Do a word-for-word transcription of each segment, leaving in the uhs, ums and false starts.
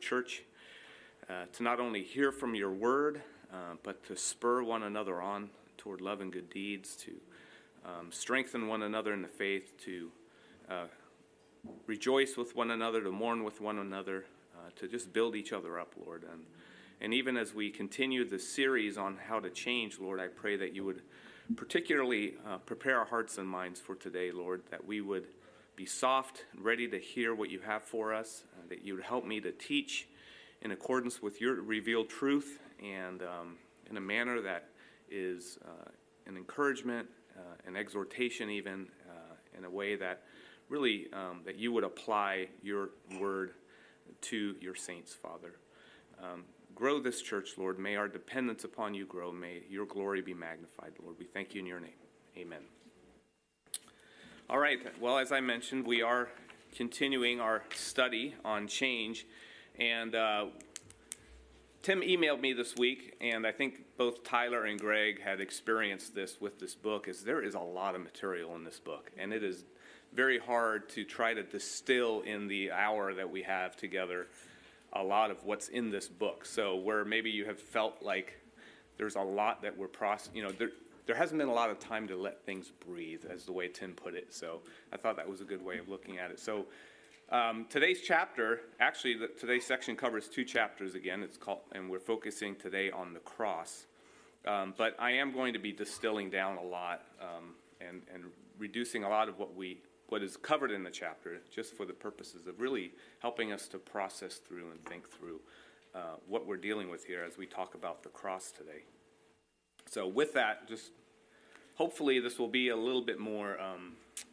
church, uh, to not only hear from your word, uh, but to spur one another on toward love and good deeds, to um, strengthen one another in the faith, to uh, rejoice with one another, to mourn with one another, uh, to just build each other up, Lord. And, and even as we continue the series on how to change, Lord, I pray that you would particularly uh, prepare our hearts and minds for today, Lord, that we would be soft and ready to hear what you have for us, uh, that you would help me to teach in accordance with your revealed truth and um, in a manner that is uh, an encouragement, uh, an exhortation even, uh, in a way that really um, that you would apply your word to your saints, Father. Um, grow this church, Lord. May our dependence upon you grow. May your glory be magnified, Lord. We thank you in your name. Amen. All right. Well, as I mentioned, we are continuing our study on change. And uh, Tim emailed me this week, and I think both Tyler and Greg had experienced this with this book, is there is a lot of material in this book. And it is very hard to try to distill in the hour that we have together a lot of what's in this book. So where maybe you have felt like there's a lot that we're processing, you know, there, there hasn't been a lot of time to let things breathe, as the way Tim put it. So I thought that was a good way of looking at it. So um, today's chapter, actually the, today's section covers two chapters again. It's called, and we're focusing today on the cross. Um, but I am going to be distilling down a lot um, and, and reducing a lot of what we what is covered in the chapter, just for the purposes of really helping us to process through and think through uh, what we're dealing with here as we talk about the cross today. So with that, just hopefully this will be a little bit more um,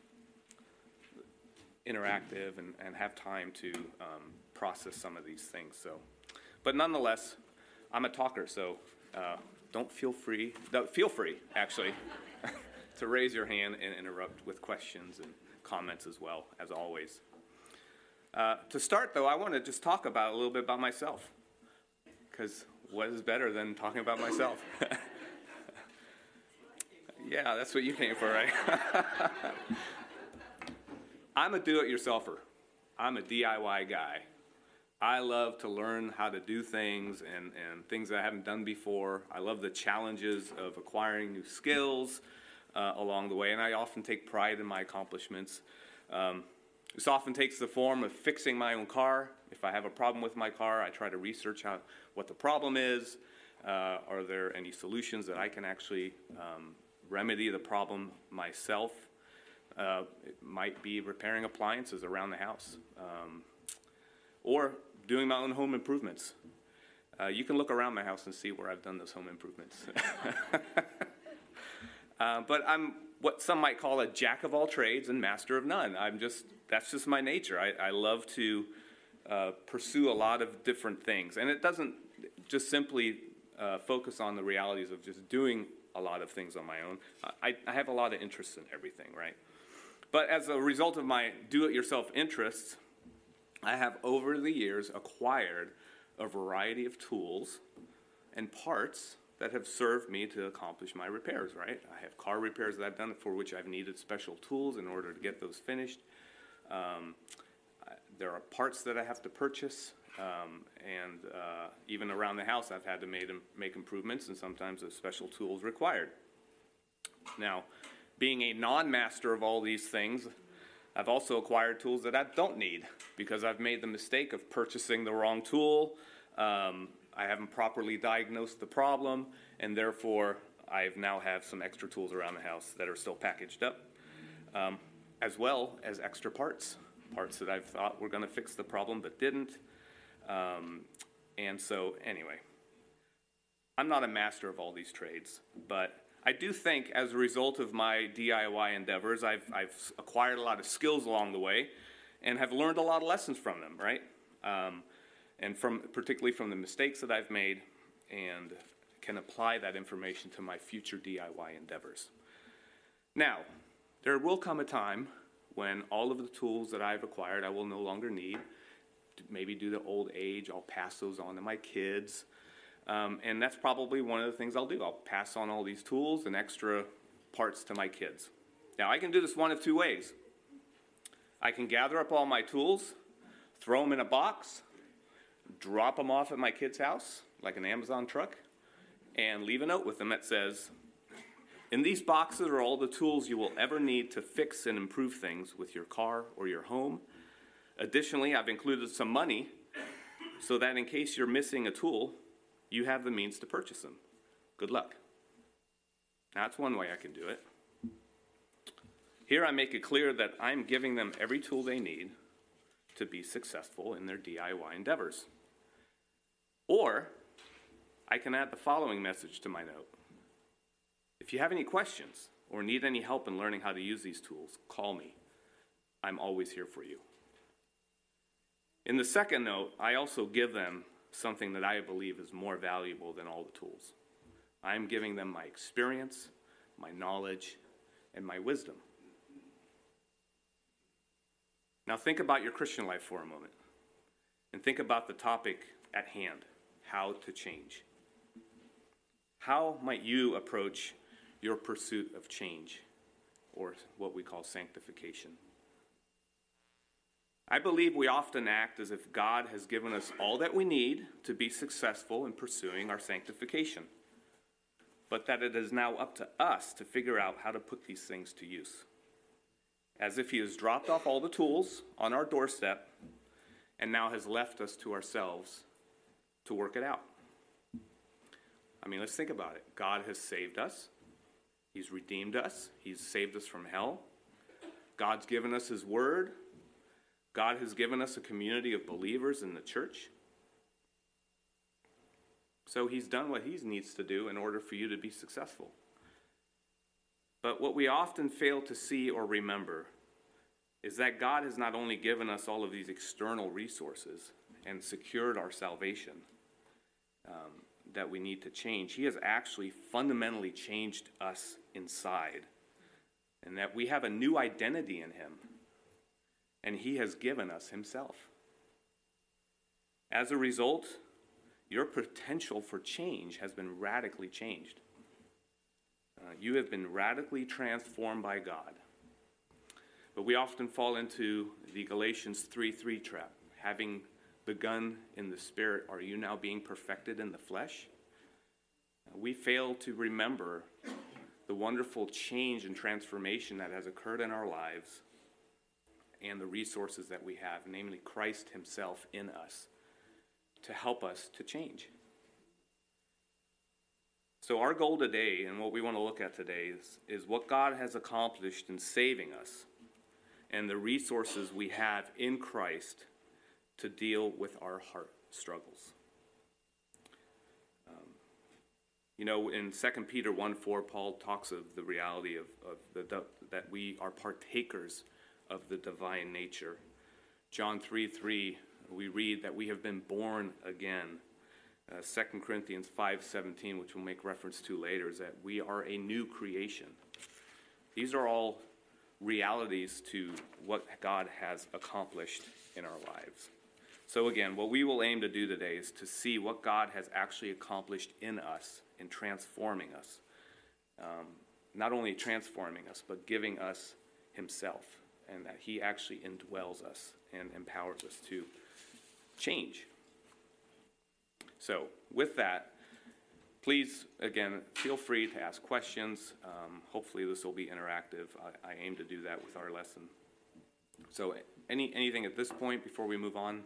interactive and, and have time to um, process some of these things. So, but nonetheless, I'm a talker, so uh, don't feel free, no, feel free, actually, to raise your hand and interrupt with questions and comments as well, as always. Uh, to start, though, I want to just talk about a little bit about myself, because what is better than talking about myself? Yeah, that's what you came for, right? I'm a do-it-yourselfer. I'm a D I Y guy. I love to learn how to do things and, and things that I haven't done before. I love the challenges of acquiring new skills Uh, along the way, and I often take pride in my accomplishments. Um, this often takes the form of fixing my own car. If I have a problem with my car, I try to research out what the problem is. Uh, are there any solutions that I can actually um, remedy the problem myself? Uh, it might be repairing appliances around the house, um, or doing my own home improvements. Uh, you can look around my house and see where I've done those home improvements. Uh, but I'm what some might call a jack of all trades and master of none. I'm just, that's just my nature. I, I love to uh, pursue a lot of different things. And it doesn't just simply uh, focus on the realities of just doing a lot of things on my own. I, I have a lot of interests in everything, right? But as a result of my do-it-yourself interests, I have over the years acquired a variety of tools and parts that have served me to accomplish my repairs, right? I have car repairs that I've done for which I've needed special tools in order to get those finished. Um, there are parts that I have to purchase, um, and uh, even around the house I've had to make, make improvements, and sometimes there's special tools required. Now, being a non-master of all these things, I've also acquired tools that I don't need because I've made the mistake of purchasing the wrong tool. Um, I haven't properly diagnosed the problem, and therefore I now have some extra tools around the house that are still packaged up, um, as well as extra parts, parts that I've thought were going to fix the problem but didn't. Um, and so, anyway, I'm not a master of all these trades, but I do think as a result of my D I Y endeavors, I've, I've acquired a lot of skills along the way and have learned a lot of lessons from them, right? Um, and from particularly from the mistakes that I've made, and can apply that information to my future D I Y endeavors. Now, there will come a time when all of the tools that I've acquired I will no longer need. Maybe due to old age, I'll pass those on to my kids. Um, and that's probably one of the things I'll do. I'll pass on all these tools and extra parts to my kids. Now, I can do this one of two ways. I can gather up all my tools, throw them in a box, drop them off at my kid's house, like an Amazon truck, and leave a note with them that says, in these boxes are all the tools you will ever need to fix and improve things with your car or your home. Additionally, I've included some money so that in case you're missing a tool, you have the means to purchase them. Good luck. That's one way I can do it. Here I make it clear that I'm giving them every tool they need to be successful in their D I Y endeavors. Or I can add the following message to my note. If you have any questions or need any help in learning how to use these tools, call me. I'm always here for you. In the second note, I also give them something that I believe is more valuable than all the tools. I'm giving them my experience, my knowledge, and my wisdom. Now think about your Christian life for a moment, and think about the topic at hand, how to change. How might you approach your pursuit of change, or what we call sanctification? I believe we often act as if God has given us all that we need to be successful in pursuing our sanctification, but that it is now up to us to figure out how to put these things to use. As if he has dropped off all the tools on our doorstep and now has left us to ourselves to work it out. I mean, let's think about it. God has saved us. He's redeemed us. He's saved us from hell. God's given us his word. God has given us a community of believers in the church. So he's done what he needs to do in order for you to be successful. But what we often fail to see or remember is that God has not only given us all of these external resources and secured our salvation um, that we need to change, he has actually fundamentally changed us inside, and that we have a new identity in him, and he has given us himself. As a result, your potential for change has been radically changed. Uh, you have been radically transformed by God. But we often fall into the Galatians three three trap. Having begun in the Spirit, are you now being perfected in the flesh? Uh, we fail to remember the wonderful change and transformation that has occurred in our lives and the resources that we have, namely Christ himself in us, to help us to change. So our goal today, and what we want to look at today, is, is what God has accomplished in saving us and the resources we have in Christ to deal with our heart struggles. Um, you know, in Second Peter one four, Paul talks of the reality of, of the, that we are partakers of the divine nature. John three three, we read that we have been born again. Uh, Second Corinthians five seventeen, which we'll make reference to later, is that we are a new creation. These are all realities to what God has accomplished in our lives. So again, what we will aim to do today is to see what God has actually accomplished in us in transforming us. Um, not only transforming us, but giving us himself, and that he actually indwells us and empowers us to change. So, with that, please, again, feel free to ask questions. Um, hopefully this will be interactive. I, I aim to do that with our lesson. So, any anything at this point before we move on?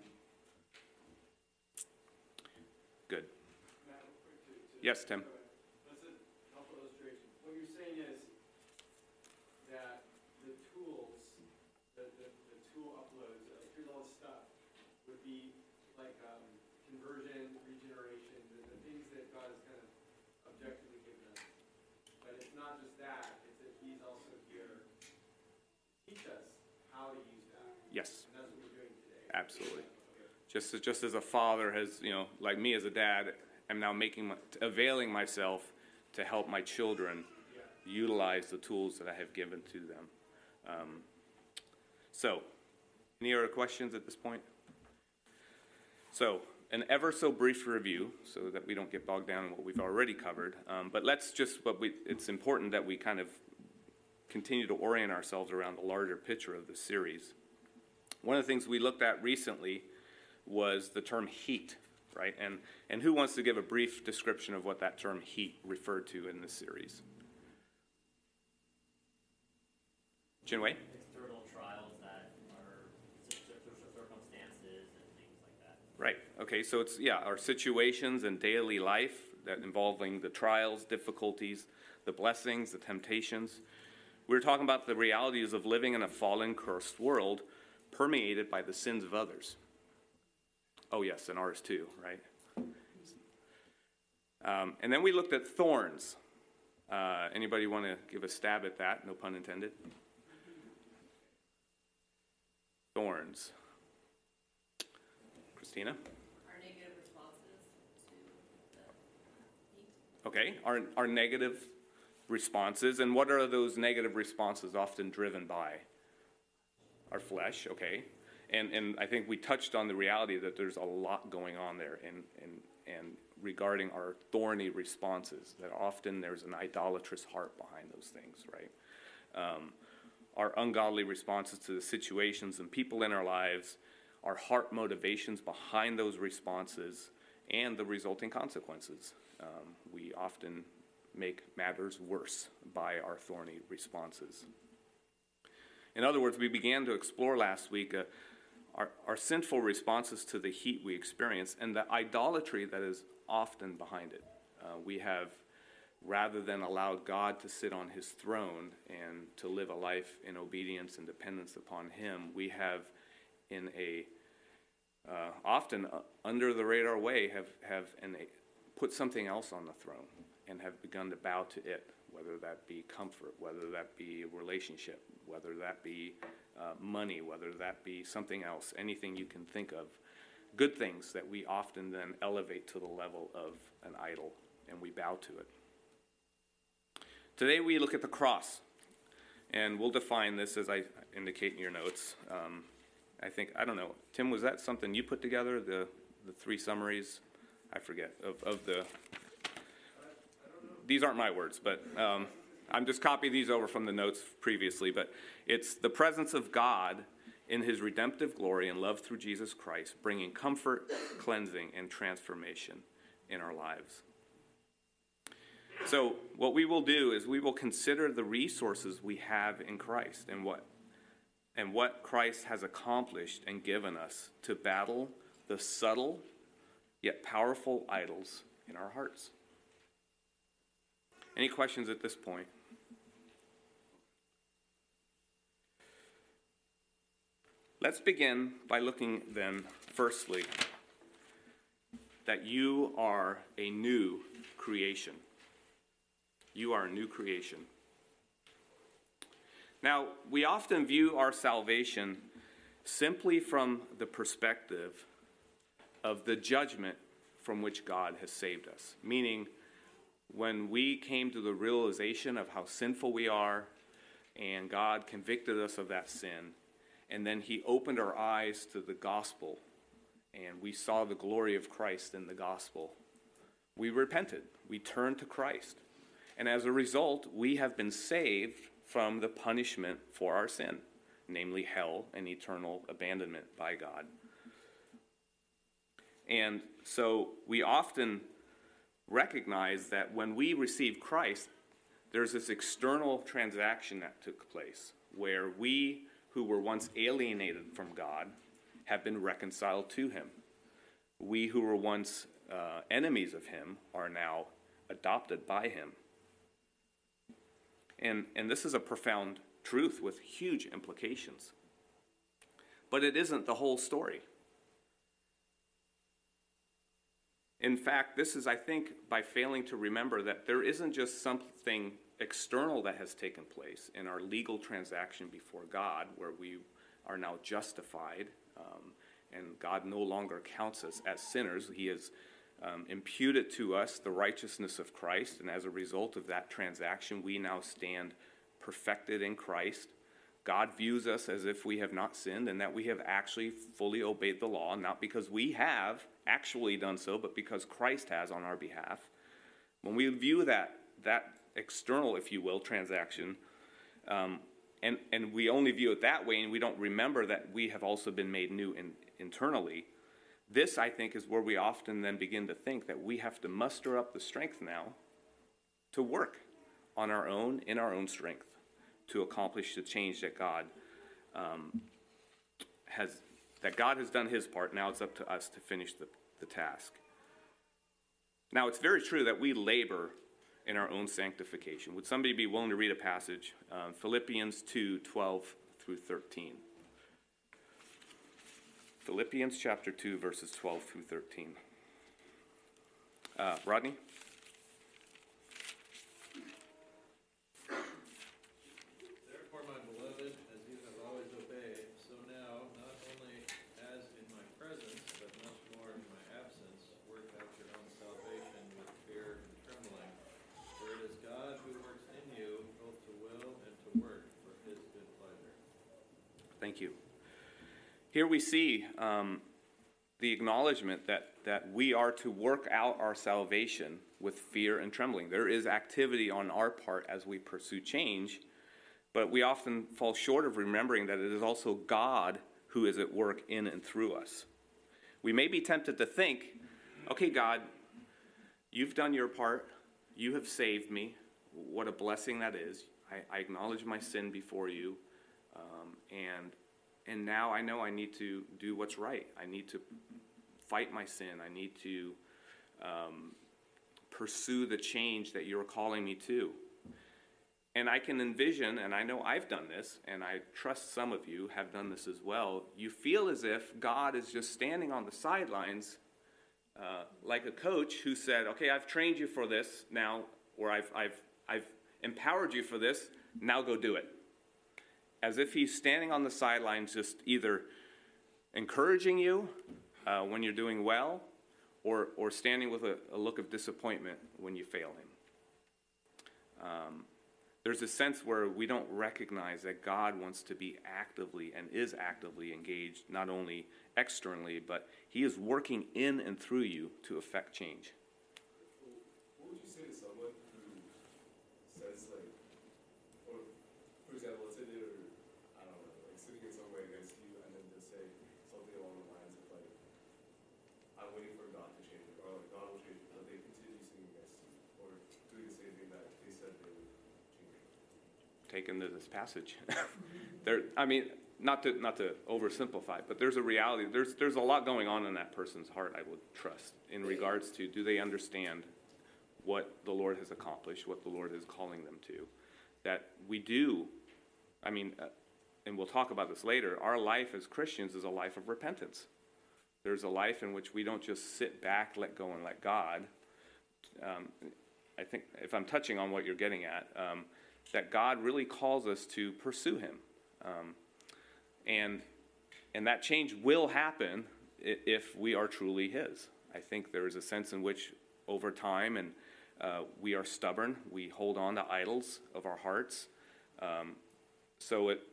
Good. Matt, real quick to, to Yes, Tim. That's a helpful illustration. What you're saying is that the tools, the, the, the tool uploads, like here's all this stuff, would be like um, conversion, regeneration, the, the things that God has kind of objectively given us. But it's not just that, it's that he's also here to teach us how to use that. Yes. And that's what we're doing today. Absolutely. Just as, just as a father has, you know, like me as a dad, am now making, my, availing myself to help my children Yeah. utilize the tools that I have given to them. Um, so, any other questions at this point? So, an ever so brief review, so that we don't get bogged down in what we've already covered. Um, but let's just, what we, it's important that we kind of continue to orient ourselves around the larger picture of the series. One of the things we looked at recently was the term heat, right? And, and who wants to give a brief description of what that term heat referred to in this series? Chinwei? External trials that are social circumstances and things like that. Right. Okay, so it's, yeah, our situations in daily life that involving the trials, difficulties, the blessings, the temptations. We're talking about the realities of living in a fallen, cursed world permeated by the sins of others. Oh, yes, and ours too, right? Um, and then we looked at thorns. Uh, anybody want to give a stab at that? No pun intended. Thorns. Christina? Our negative responses to the heat. Okay, our, our negative responses. And what are those negative responses often driven by? Our flesh, okay. And and I think we touched on the reality that there's a lot going on there and and, and regarding our thorny responses, that often there's an idolatrous heart behind those things, right? Um, our ungodly responses to the situations and people in our lives, our heart motivations behind those responses, and the resulting consequences. Um, we often make matters worse by our thorny responses. In other words, we began to explore last week uh, our, our sinful responses to the heat we experience and the idolatry that is often behind it. Uh, we have, rather than allowed God to sit on his throne and to live a life in obedience and dependence upon him, we have in a uh, often uh, under the radar way have, have an, a, put something else on the throne and have begun to bow to it, whether that be comfort, whether that be relationship, whether that be uh, money, whether that be something else, anything you can think of. Good things that we often then elevate to the level of an idol, and we bow to it. Today we look at the cross, and we'll define this as I indicate in your notes. Um, I think, I don't know, Tim, was that something you put together, the, the three summaries? I forget, of, of the... These aren't my words, but um, I'm just copying these over from the notes previously, but it's the presence of God in his redemptive glory and love through Jesus Christ, bringing comfort, cleansing, and transformation in our lives. So what we will do is we will consider the resources we have in Christ and what and what Christ has accomplished and given us to battle the subtle yet powerful idols in our hearts. Any questions at this point? Let's begin by looking then, firstly, that you are a new creation. You are a new creation. Now, we often view our salvation simply from the perspective of the judgment from which God has saved us. Meaning, when we came to the realization of how sinful we are, and God convicted us of that sin, and then he opened our eyes to the gospel, and we saw the glory of Christ in the gospel, we repented. We turned to Christ. And as a result, we have been saved from the punishment for our sin, namely hell and eternal abandonment by God. And so we often recognize that when we receive Christ, there's this external transaction that took place where we who were once alienated from God have been reconciled to him. We who were once uh, enemies of him are now adopted by him. And, and this is a profound truth with huge implications. But it isn't the whole story. In fact, this is, I think, by failing to remember that there isn't just something external that has taken place in our legal transaction before God, where we are now justified, um, and God no longer counts us as sinners. He has um, imputed to us the righteousness of Christ, and as a result of that transaction, we now stand perfected in Christ. God views us as if we have not sinned and that we have actually fully obeyed the law, not because we have actually done so, but because Christ has on our behalf. When we view that, that external, if you will, transaction, um, and, and we only view it that way and we don't remember that we have also been made new in, internally, This, I think, is where we often then begin to think that we have to muster up the strength now to work on our own, in our own strength, to accomplish the change that God um, has, that God has done his part. Now it's up to us to finish the, the task. Now, it's very true that we labor in our own sanctification. Would somebody be willing to read a passage? Uh, Philippians two, twelve through thirteen. Philippians chapter two, verses twelve through thirteen. Uh, Rodney? Therefore, my beloved, as you have always obeyed, so now, not only as in my presence, but much more in my absence, work out your own salvation with fear and trembling. For it is God who works in you, both to will and to work for his good pleasure. Thank you. Here we see um, the acknowledgement that, that we are to work out our salvation with fear and trembling. There is activity on our part as we pursue change, but we often fall short of remembering that it is also God who is at work in and through us. We may be tempted to think, okay, God, you've done your part. You have saved me. What a blessing that is. I, I acknowledge my sin before you, um, and And now I know I need to do what's right. I need to fight my sin. I need to um, pursue the change that you're calling me to. And I can envision, and I know I've done this, and I trust some of you have done this as well. You feel as if God is just standing on the sidelines uh, like a coach who said, okay, I've trained you for this now, or I've, I've, I've empowered you for this, now go do it. As if he's standing on the sidelines just either encouraging you uh, when you're doing well, or, or standing with a, a look of disappointment when you fail him. Um, there's a sense where we don't recognize that God wants to be actively and is actively engaged, not only externally, but he is working in and through you to affect change. What would you say to someone who says, like, or, for example, let's say they're, I don't know, like sitting in some way against you, and then just say something along the lines of, like, I'm waiting for God to change it, or like, God will change it, but they continue sinning against you, or doing the same thing that they said they would change it. Take into this passage. there, I mean, not to not to oversimplify, but there's a reality. There's there's a lot going on in that person's heart, I would trust, in regards to, do they understand what the Lord has accomplished, what the Lord is calling them to? That we do, I mean, uh, and we'll talk about this later, our life as Christians is a life of repentance. There's a life in which we don't just sit back, let go, and let God. Um, I think, if I'm touching on what you're getting at, um, that God really calls us to pursue him. Um, and and that change will happen if we are truly his. I think there is a sense in which over time, and uh, we are stubborn, we hold on to idols of our hearts. Um, so it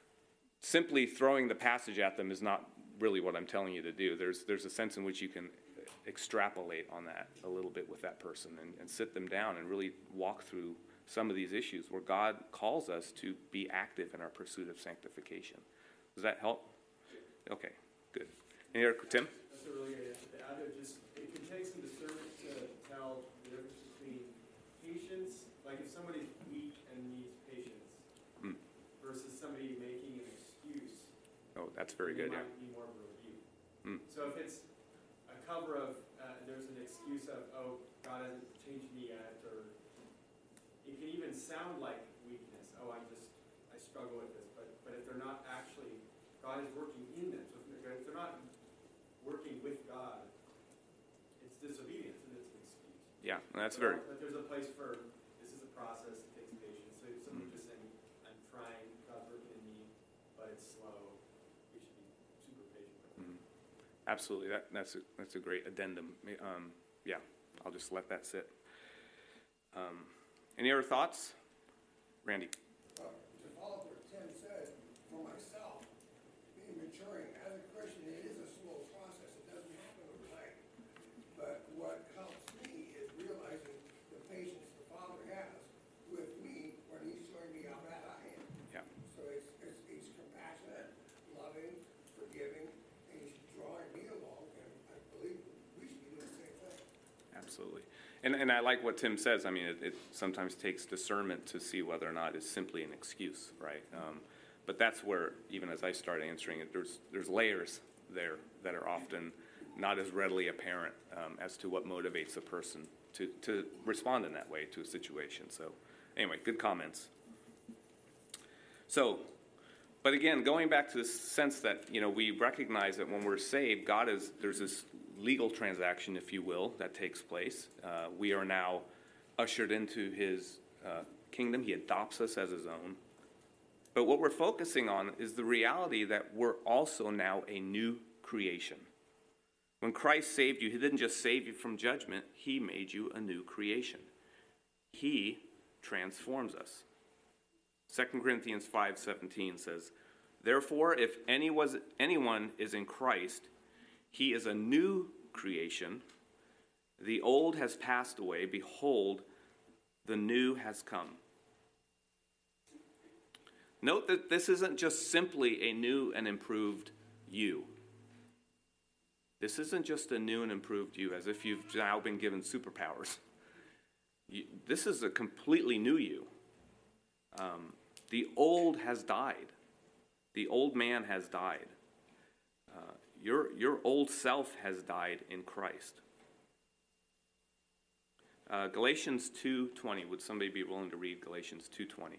simply throwing the passage at them is not really what I'm telling you to do. There's there's a sense in which you can extrapolate on that a little bit with that person and, and sit them down and really walk through some of these issues where God calls us to be active in our pursuit of sanctification. Does that help? Okay, good. Any other, Tim? That's a really good answer to add. It just, it can take some discernment to tell the difference between patience, like if somebody's weak and needs patience, Hmm. versus somebody making an excuse. Oh, that's very It good, yeah. might be more of a review. Hmm. So if it's a cover of, uh, there's an excuse of, oh, God hasn't changed me yet, or it can even sound like weakness. Oh, I'm just, I struggle with this. But but if they're not actually, God is working in them. So if they're, if they're not working with God, it's disobedience and it's an excuse. Yeah, and that's But very, But there's a place for, this is a process, it takes patience. So if someone just saying, I'm trying, God's working in me, but it's slow, we should be super patient with it. absolutely. That, that's, a, that's a great addendum. Um, yeah, I'll just let that sit. Um, any other thoughts? Randy? Uh, to follow up what Tim said, for myself, being maturing as a Christian, it is a slow process. It doesn't happen overnight. But what helps me is realizing the patience the Father has with me when he's showing me how bad I am. Yeah. So it's, it's, he's compassionate, loving, forgiving, and he's drawing me along. And I absolutely. And and I like what Tim says. I mean, it, it sometimes takes discernment to see whether or not it's simply an excuse, right? Um, but that's where, even as I start answering it, there's there's layers there that are often not as readily apparent um, as to what motivates a person to, to respond in that way to a situation. So anyway, good comments. So, but again, going back to this sense that, you know, we recognize that when we're saved, God is, there's this legal transaction, if you will, that takes place. Uh, we are now ushered into his uh, kingdom. He adopts us as his own. But what we're focusing on is the reality that we're also now a new creation. When Christ saved you, he didn't just save you from judgment, he made you a new creation. He transforms us. Second Corinthians five seventeen says, "Therefore, if any was, anyone is in Christ, he is a new creation. The old has passed away. Behold, the new has come." Note that this isn't just simply a new and improved you. This isn't just a new and improved you, as if you've now been given superpowers. You, this is a completely new you. Um, the old has died. The old man has died. Uh, your, your old self has died in Christ. Uh, Galatians two twenty. Would somebody be willing to read Galatians two twenty?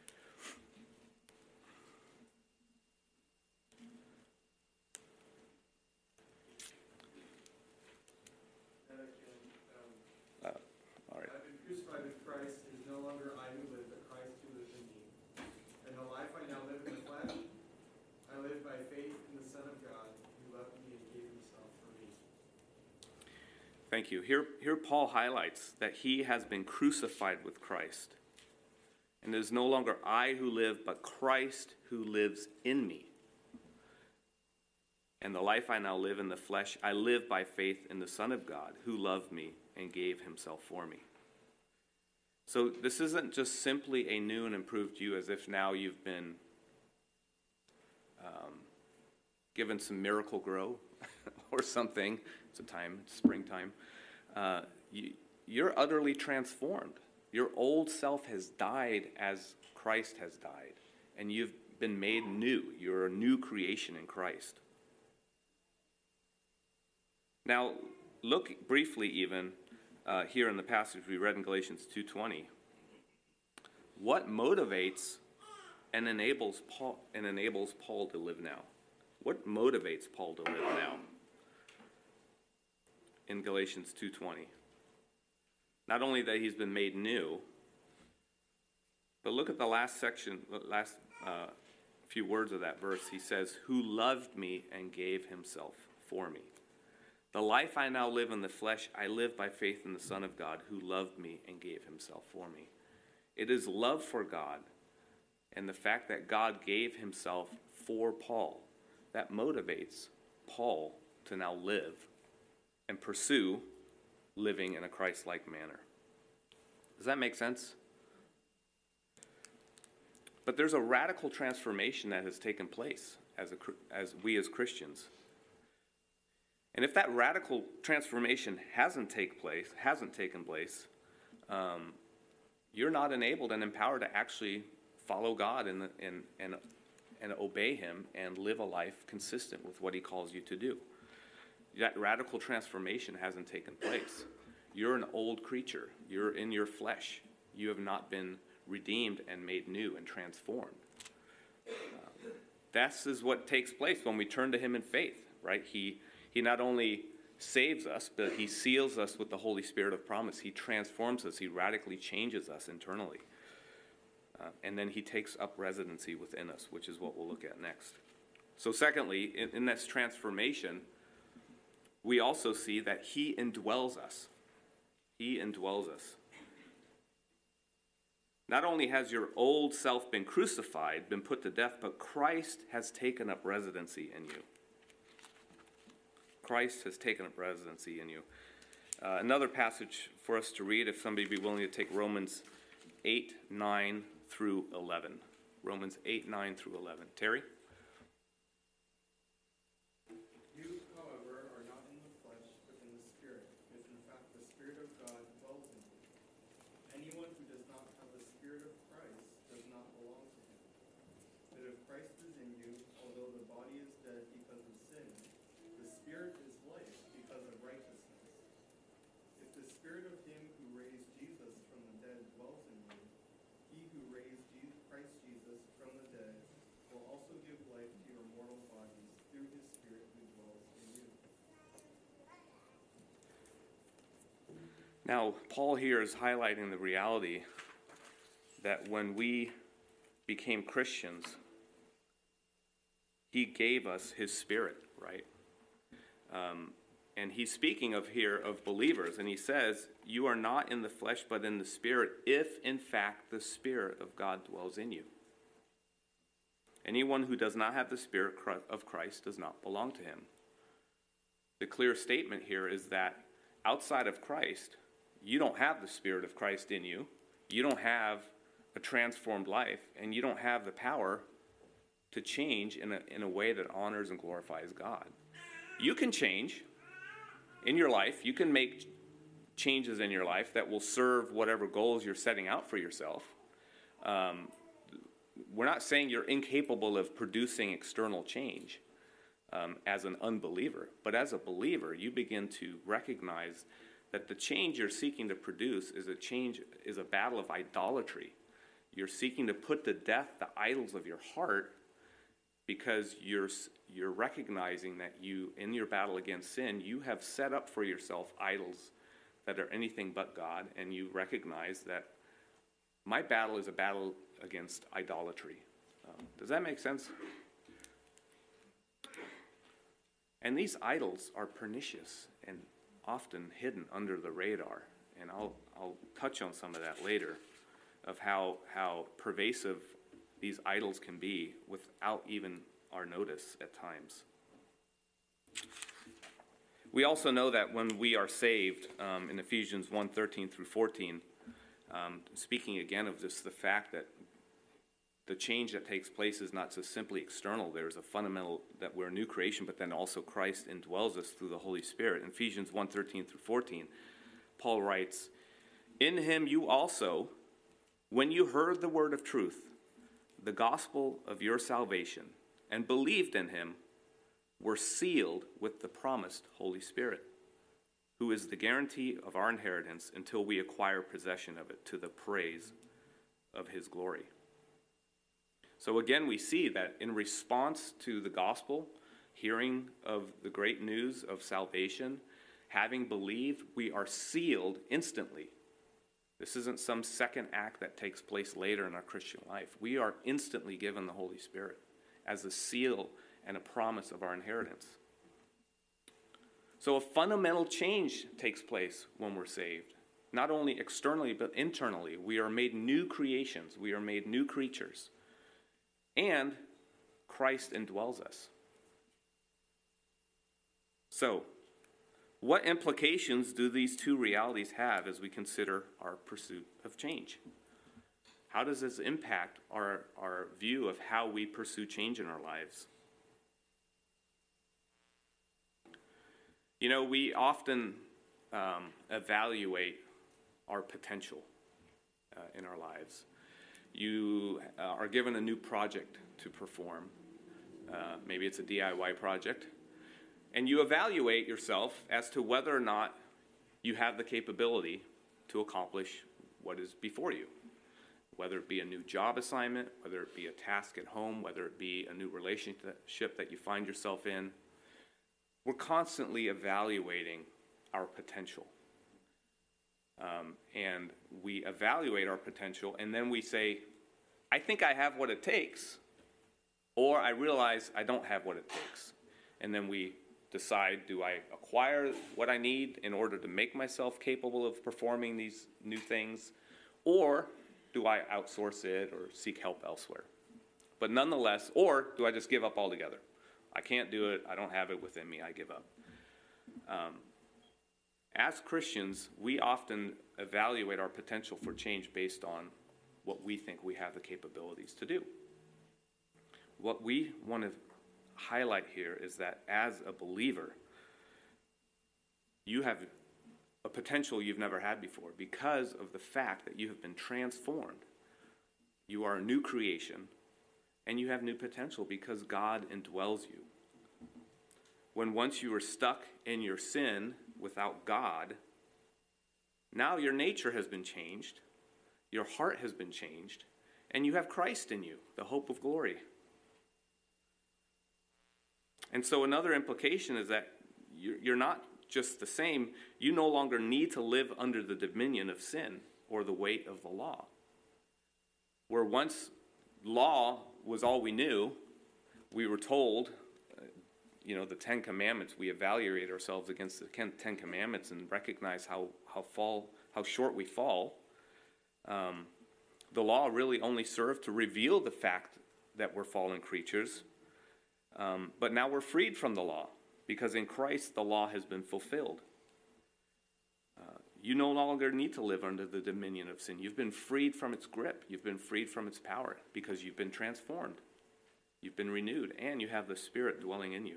I've been crucified with Christ. It is no longer I who live, but Christ who lives in me. And the life I now live in the flesh, I live by faith in the Son of God, who loved me and gave himself for me. Thank you. Here, here Paul highlights that he has been crucified with Christ. And it is no longer I who live, but Christ who lives in me. And the life I now live in the flesh, I live by faith in the Son of God, who loved me and gave himself for me. So this isn't just simply a new and improved you, as if now you've been um, given some miracle grow or something. It's a time, it's springtime. Uh, you, you're utterly transformed. Your old self has died as Christ has died, and you've been made new. You're a new creation in Christ. Now, look briefly even uh, here in the passage we read in Galatians two twenty. What motivates and enables Paul and enables Paul to live now? What motivates Paul to live now? In Galatians two twenty. Not only that he's been made new, but look at the last section, the last uh, few words of that verse. He says, "Who loved me and gave himself for me." The life I now live in the flesh, I live by faith in the Son of God, who loved me and gave himself for me. It is love for God and the fact that God gave himself for Paul that motivates Paul to now live and pursue living in a Christ-like manner. Does that make sense? But there's a radical transformation that has taken place as, a, as we as Christians. And if that radical transformation hasn't take place, hasn't taken place, um, you're not enabled and empowered to actually follow God and, and, and, and obey him and live a life consistent with what he calls you to do. That radical transformation hasn't taken place. You're an old creature. You're in your flesh. You have not been redeemed and made new and transformed. Uh, this is what takes place when we turn to him in faith, right? He He not only saves us, but he seals us with the Holy Spirit of promise. He transforms us. He radically changes us internally. Uh, and then he takes up residency within us, which is what we'll look at next. So secondly, in, in this transformation, we also see that he indwells us. He indwells us. Not only has your old self been crucified, been put to death, but Christ has taken up residency in you. Christ has taken up residency in you. Uh, another passage for us to read, if somebody would be willing to take Romans eight, nine through eleven. Romans eight, nine through eleven. Terry? You, however, are not in the flesh, but in the Spirit, if in fact the Spirit of spirit of Christ does not belong to him. But if Christ is in you, although the body is dead because of sin, the spirit is life because of righteousness. If the spirit of him who raised Jesus from the dead dwells in you, he who raised Je- Christ Jesus from the dead will also give life to your mortal bodies through his spirit who dwells in you. Now, Paul here is highlighting the reality that when we became Christians, he gave us his spirit, right? Um, and he's speaking of here of believers, and he says, you are not in the flesh, but in the spirit, if in fact the spirit of God dwells in you. Anyone who does not have the spirit of Christ does not belong to him. The clear statement here is that outside of Christ, you don't have the spirit of Christ in you. You don't have a transformed life, and you don't have the power to change in a, in a way that honors and glorifies God. You can change in your life. You can make changes in your life that will serve whatever goals you're setting out for yourself. Um, we're not saying you're incapable of producing external change um, as an unbeliever, but as a believer, you begin to recognize that the change you're seeking to produce is a change, is a battle of idolatry. You're seeking to put to death the idols of your heart because you're you're recognizing that you, in your battle against sin, you have set up for yourself idols that are anything but God, and you recognize that my battle is a battle against idolatry. Um, does that make sense? And these idols are pernicious and often hidden under the radar, and I'll I'll touch on some of that later, of how how pervasive these idols can be without even our notice at times. We also know that when we are saved, um, in Ephesians one, thirteen through fourteen, um, speaking again of this, the fact that the change that takes place is not so simply external. There's a fundamental that we're a new creation, but then also Christ indwells us through the Holy Spirit. In Ephesians one, thirteen through fourteen, Paul writes, "In him you also, when you heard the word of truth, the gospel of your salvation, and believed in him, were sealed with the promised Holy Spirit, who is the guarantee of our inheritance until we acquire possession of it to the praise of his glory." So again, we see that in response to the gospel, hearing of the great news of salvation, having believed, we are sealed instantly. This isn't some second act that takes place later in our Christian life. We are instantly given the Holy Spirit as a seal and a promise of our inheritance. So a fundamental change takes place when we're saved. Not only externally, but internally. We are made new creations. We are made new creatures. And Christ indwells us. So, what implications do these two realities have as we consider our pursuit of change? How does this impact our, our view of how we pursue change in our lives? You know, we often um, evaluate our potential uh, in our lives. You uh, are given a new project to perform. Uh, maybe it's a D I Y project. And you evaluate yourself as to whether or not you have the capability to accomplish what is before you. Whether it be a new job assignment, whether it be a task at home, whether it be a new relationship that you find yourself in. We're constantly evaluating our potential. Um, and we evaluate our potential, and then we say, I think I have what it takes, or I realize I don't have what it takes. And then we decide, do I acquire what I need in order to make myself capable of performing these new things, or do I outsource it or seek help elsewhere? But nonetheless, or do I just give up altogether? I can't do it, I don't have it within me, I give up. Um, As Christians, we often evaluate our potential for change based on what we think we have the capabilities to do. What we want to highlight here is that as a believer, you have a potential you've never had before because of the fact that you have been transformed You are a new creation, and you have new potential because God indwells you. When once you were stuck in your sin without God, now your nature has been changed, your heart has been changed, and you have Christ in you, the hope of glory. And so another implication is that you're not just the same. You no longer need to live under the dominion of sin or the weight of the law. Where once law was all we knew, we were told, uh, you know, the Ten Commandments, we evaluate ourselves against the Ten Commandments and recognize how, how, fall, how short we fall. Um, the law really only served to reveal the fact that we're fallen creatures. Um, but now we're freed from the law because in Christ the law has been fulfilled. Uh, you no longer need to live under the dominion of sin. You've been freed from its grip. You've been freed from its power because you've been transformed. You've been renewed, and you have the Spirit dwelling in you.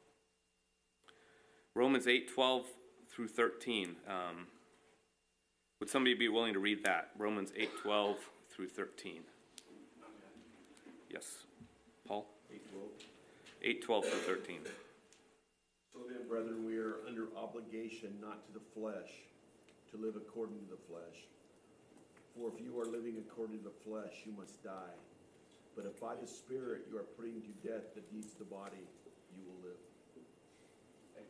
Romans eight twelve through thirteen. Um, would somebody be willing to read that? Romans eight twelve through thirteen. Yes. Paul? eight twelve through thirteen. So then, brethren, we are under obligation not to the flesh, to live according to the flesh. For if you are living according to the flesh, you must die. But if by the Spirit you are putting to death the deeds of the body, you will live. Thank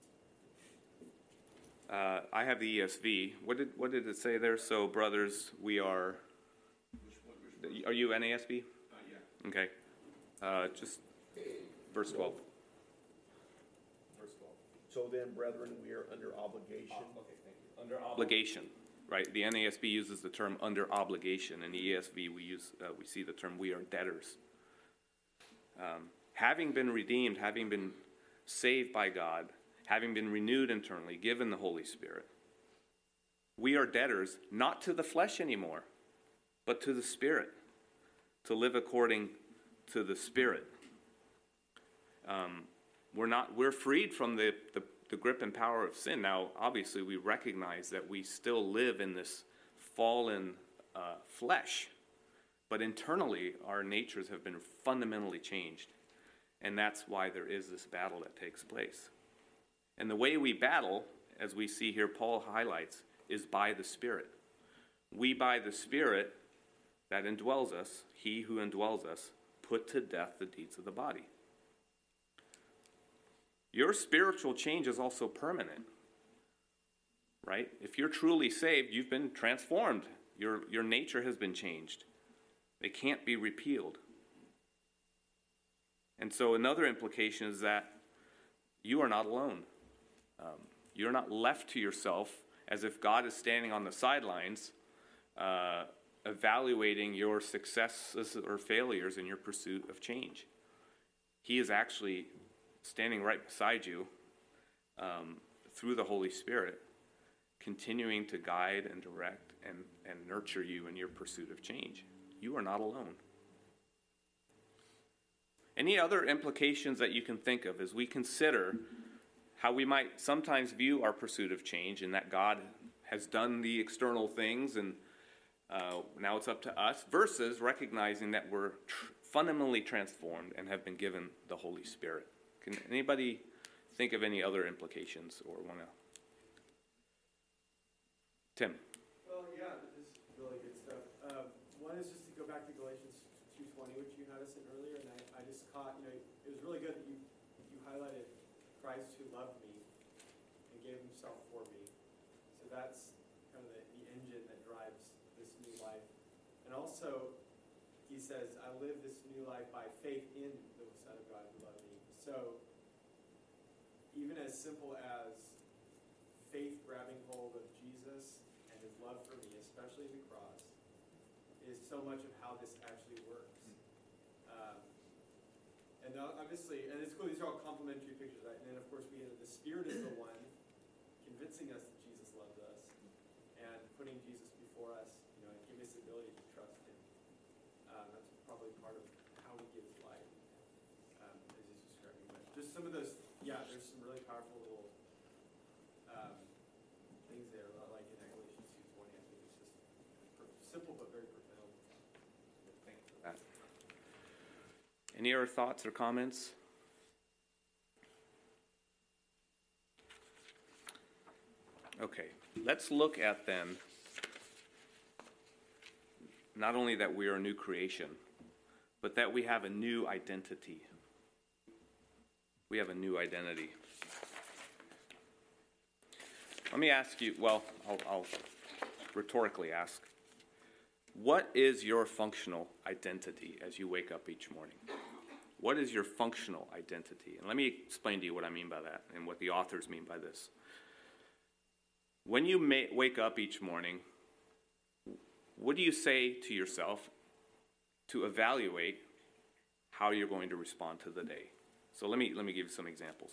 you. Uh, I have the E S V. What did what did it say there? So, brothers, we are. Which one? Which one? Are you N A S B? Uh, yeah. Okay. Uh, just verse twelve. Verse twelve. So then, brethren, we are under obligation. Oh, okay, thank you. Under obligation, right? The N A S B uses the term under obligation, and the E S V we use uh, we see the term we are debtors. Um, having been redeemed, having been saved by God, having been renewed internally, given the Holy Spirit, we are debtors not to the flesh anymore, but to the Spirit, to live according to the Spirit. Um, we're not we're freed from the, the the grip and power of sin. Now, obviously, we recognize that we still live in this fallen uh, flesh, but internally, our natures have been fundamentally changed, and that's why there is this battle that takes place. And the way we battle, as we see here, Paul highlights, is by the Spirit. We, by the Spirit that indwells us, he who indwells us, put to death the deeds of the body. Your spiritual change is also permanent, right? If you're truly saved, you've been transformed. Your, your nature has been changed. It can't be repealed. And so another implication is that you are not alone. Um, you're not left to yourself as if God is standing on the sidelines uh, evaluating your successes or failures in your pursuit of change. He is actually standing right beside you um, through the Holy Spirit, continuing to guide and direct and, and nurture you in your pursuit of change. You are not alone. Any other implications that you can think of as we consider how we might sometimes view our pursuit of change, and that God has done the external things and uh, now it's up to us, versus recognizing that we're tr- fundamentally transformed and have been given the Holy Spirit? Can anybody think of any other implications or want to? Tim. Well, yeah, this is really good stuff. Um, one is just to go back to Galatians two twenty, which you had us in earlier, and I, I just caught, you know, it was really good that you, you highlighted Christ who loved me and gave himself for me. So that's kind of the, the engine that drives this new life. And also, he says, I live this new life by faith in the Son of God who loved me. So, even as simple as faith grabbing hold of Jesus and his love for me, especially the cross, is so much of how this actually works. Um, and obviously, and it's cool, these are all complementary pictures, right? And then, of course, we get the Spirit is the one convincing us that Jesus loves us and putting Jesus before us, you know, and giving us the ability to trust him. Um, that's probably part of how he gives life, um, as he's describing. But just some of those, yeah, there's some really powerful little um, things there, like in Galatians two twenty. I think it's just simple but very profound. Any other thoughts or comments? Okay, let's look at then, not only that we are a new creation, but that we have a new identity. We have a new identity. Let me ask you, well, I'll, I'll rhetorically ask, what is your functional identity as you wake up each morning? What is your functional identity? And let me explain to you what I mean by that and what the authors mean by this. When you may wake up each morning, what do you say to yourself to evaluate how you're going to respond to the day? So let me let me give you some examples.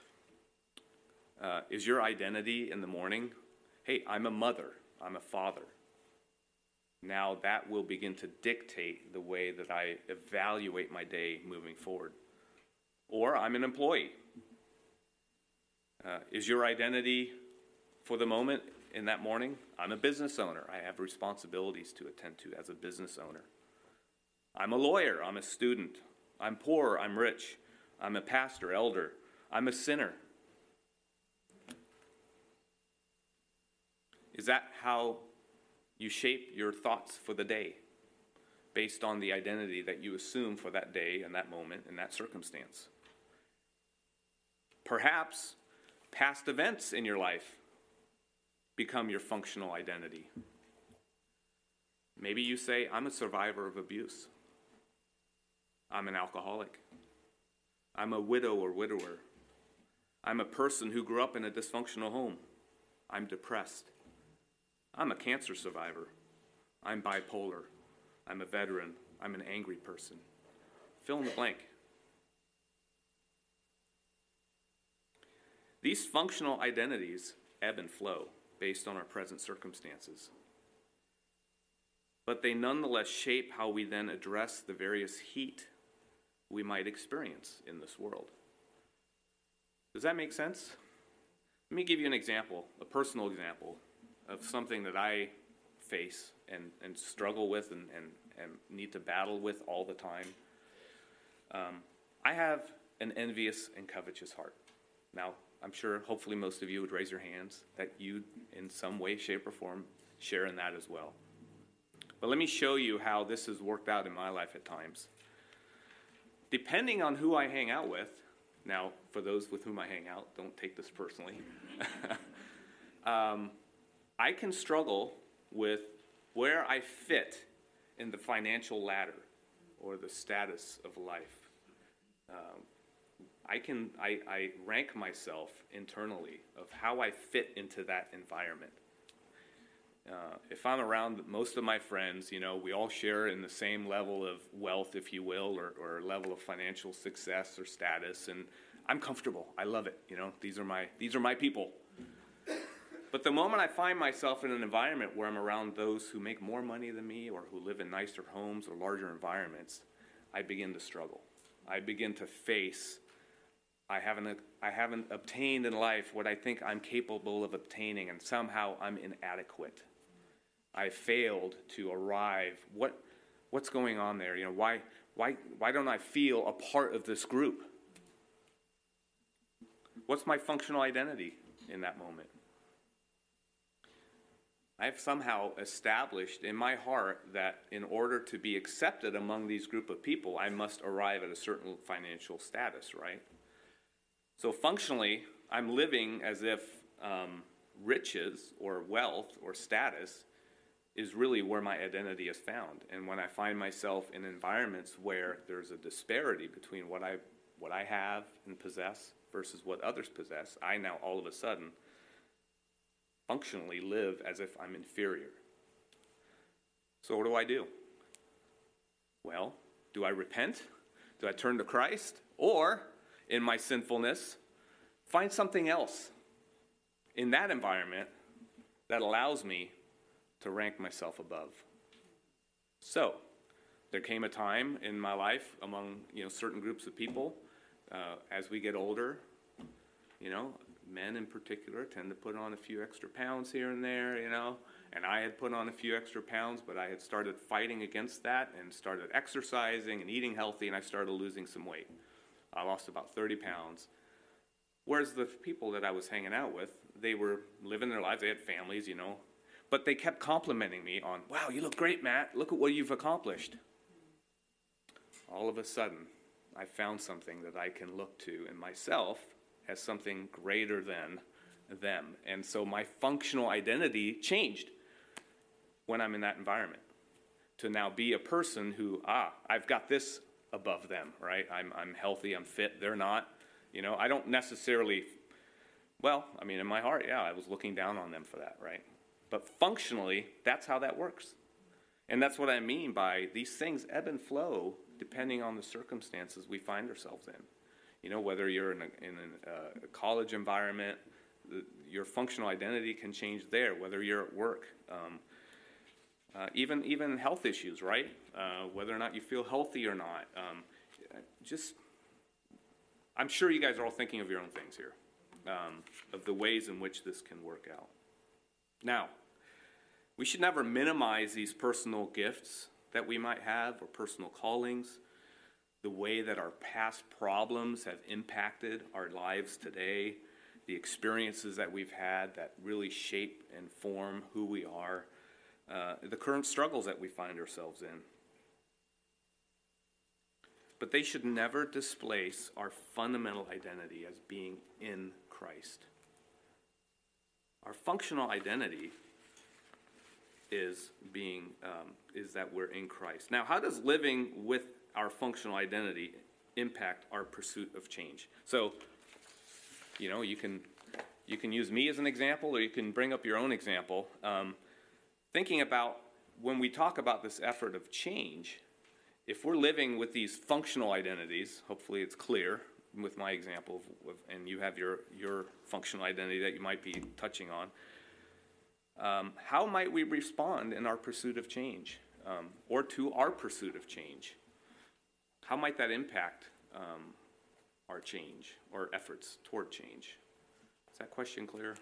Uh, is your identity in the morning, hey, I'm a mother, I'm a father. Now that will begin to dictate the way that I evaluate my day moving forward. Or I'm an employee. Uh, is your identity for the moment in that morning, I'm a business owner. I have responsibilities to attend to as a business owner. I'm a lawyer. I'm a student. I'm poor. I'm rich. I'm a pastor, elder. I'm a sinner. Is that how you shape your thoughts for the day, based on the identity that you assume for that day and that moment and that circumstance? Perhaps past events in your life become your functional identity. Maybe you say, I'm a survivor of abuse. I'm an alcoholic. I'm a widow or widower. I'm a person who grew up in a dysfunctional home. I'm depressed. I'm a cancer survivor. I'm bipolar. I'm a veteran. I'm an angry person. Fill in the blank. These functional identities ebb and flow based on our present circumstances. But they nonetheless shape how we then address the various heat we might experience in this world. Does that make sense? Let me give you an example, a personal example of something that I face and, and struggle with and, and, and need to battle with all the time. Um, I have an envious and covetous heart. Now, I'm sure hopefully most of you would raise your hands that you, in some way, shape, or form, share in that as well. But let me show you how this has worked out in my life at times. Depending on who I hang out with, now, for those with whom I hang out, don't take this personally, um, I can struggle with where I fit in the financial ladder or the status of life. Um, I can I, I rank myself internally of how I fit into that environment. Uh, if I'm around most of my friends, you know, we all share in the same level of wealth, if you will, or, or level of financial success or status, and I'm comfortable. I love it. You know, these are my these are my people. But the moment I find myself in an environment where I'm around those who make more money than me or who live in nicer homes or larger environments, I begin to struggle. I begin to face I haven't, I haven't obtained in life what I think I'm capable of obtaining, and somehow I'm inadequate. I failed to arrive. What, what's going on there? You know, why, why, why don't I feel a part of this group? What's my functional identity in that moment? I've somehow established in my heart that in order to be accepted among these group of people, I must arrive at a certain financial status, right? So functionally, I'm living as if um, riches or wealth or status is really where my identity is found. And when I find myself in environments where there's a disparity between what I what I have and possess versus what others possess, I now all of a sudden functionally live as if I'm inferior. So what do I do? Well, do I repent? Do I turn to Christ? Or in my sinfulness, find something else in that environment that allows me to rank myself above. So, there came a time in my life among, you know, certain groups of people, uh, as we get older, you know, men in particular tend to put on a few extra pounds here and there, you know, And I had put on a few extra pounds, but I had started fighting against that and started exercising and eating healthy, and I started losing some weight. I lost about thirty pounds. Whereas the people that I was hanging out with, they were living their lives, they had families, you know, but they kept complimenting me on, wow, you look great, Matt. Look at what you've accomplished. All of a sudden, I found something that I can look to in myself as something greater than them. And so my functional identity changed when I'm in that environment to now be a person who, ah, I've got this above them, right? I'm, I'm healthy, I'm fit, they're not. You know, I don't necessarily, well, I mean, in my heart, yeah, I was looking down on them for that, right? But functionally, that's how that works. And that's what I mean by these things ebb and flow depending on the circumstances we find ourselves in. You know, whether you're in a, in a, uh, a college environment, the, your functional identity can change there, whether you're at work. Um, uh, even, even health issues, right? Uh, whether or not you feel healthy or not. Um, just, I'm sure you guys are all thinking of your own things here, um, of the ways in which this can work out. Now, we should never minimize these personal gifts that we might have or personal callings, the way that our past problems have impacted our lives today, the experiences that we've had that really shape and form who we are, uh, the current struggles that we find ourselves in. But they should never displace our fundamental identity as being in Christ. Our functional identity is being um, is that we're in Christ. Now, how does living with our functional identity impact our pursuit of change? So, you know, you can you can use me as an example, or you can bring up your own example. Um, thinking about when we talk about this effort of change, if we're living with these functional identities, hopefully it's clear with my example, of, and you have your your functional identity that you might be touching on. Um, how might we respond in our pursuit of change, um, or to our pursuit of change? How might that impact um, our change or efforts toward change? Is that question clear?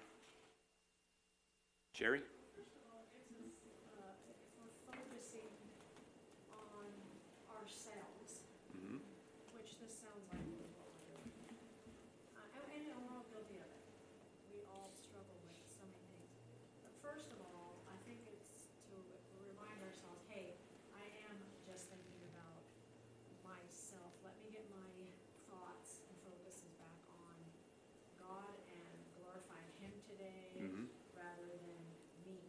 Jerry? First of all, it's a, uh, if we're focusing on ourselves, Mm-hmm. which this sounds like is what we're doing. Uh, and, and you know, we're all guilty of it. We all struggle with so many things. But first of all, I think it's to remind ourselves, hey, I am just thinking about myself. Let me get my thoughts and focuses back on God and glorifying Him today, Mm-hmm. rather than me.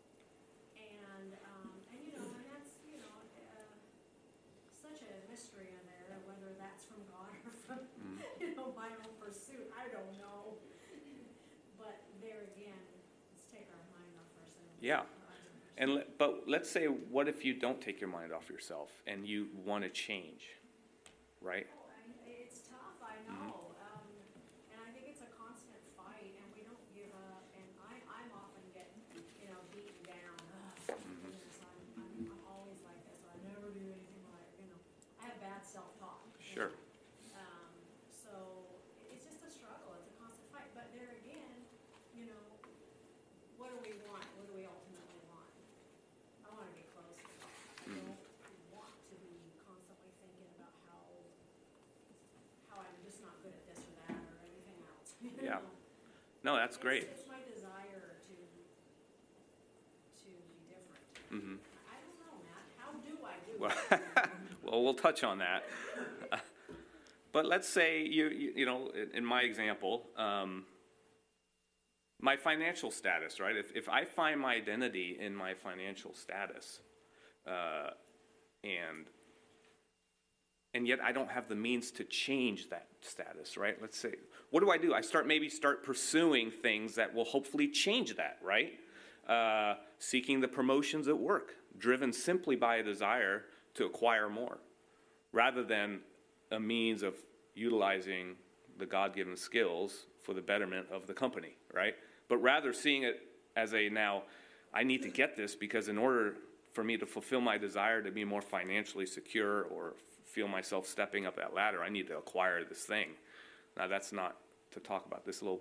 And, um, and you know, and that's, you know, uh, such a mystery in there, whether that's from God or from, Mm-hmm. you know, my own pursuit, I don't know. But there again, let's take our mind off ourselves. Yeah. Our eyes on ourselves. And le- but let's say, what if you don't take your mind off yourself and you want to change, right? Oh, and it's tough, I know, um, and I think it's a constant fight, and we don't give up, and I, I'm often get, you know, beaten down, ugh, goodness, I'm, I'm, I'm always like this, or I never do anything right, you know, I have bad self-talk. you Sure. know. Um, so, it's just a struggle, it's a constant fight, but there again, you know, what do we want, what do we ultimately want? I wanna get close to God, I don't want to be constantly thinking about how how I'm just not good at this or that or anything else. you Yeah. know. No, that's It's- great. It's my desire to, to be different. Mm-hmm. I don't know, Matt, how do I do Well, it? well, we'll touch on that. But let's say you, you, you know, in- in my example, um, my financial status, right? If if I find my identity in my financial status, uh, and and yet I don't have the means to change that status, right? Let's say, what do I do? I start maybe start pursuing things that will hopefully change that, right? Uh, seeking the promotions at work, driven simply by a desire to acquire more, rather than a means of utilizing the God-given skills for the betterment of the company, right? But rather seeing it as a now, I need to get this because in order for me to fulfill my desire to be more financially secure or feel myself stepping up that ladder, I need to acquire this thing. Now, that's not to talk about this little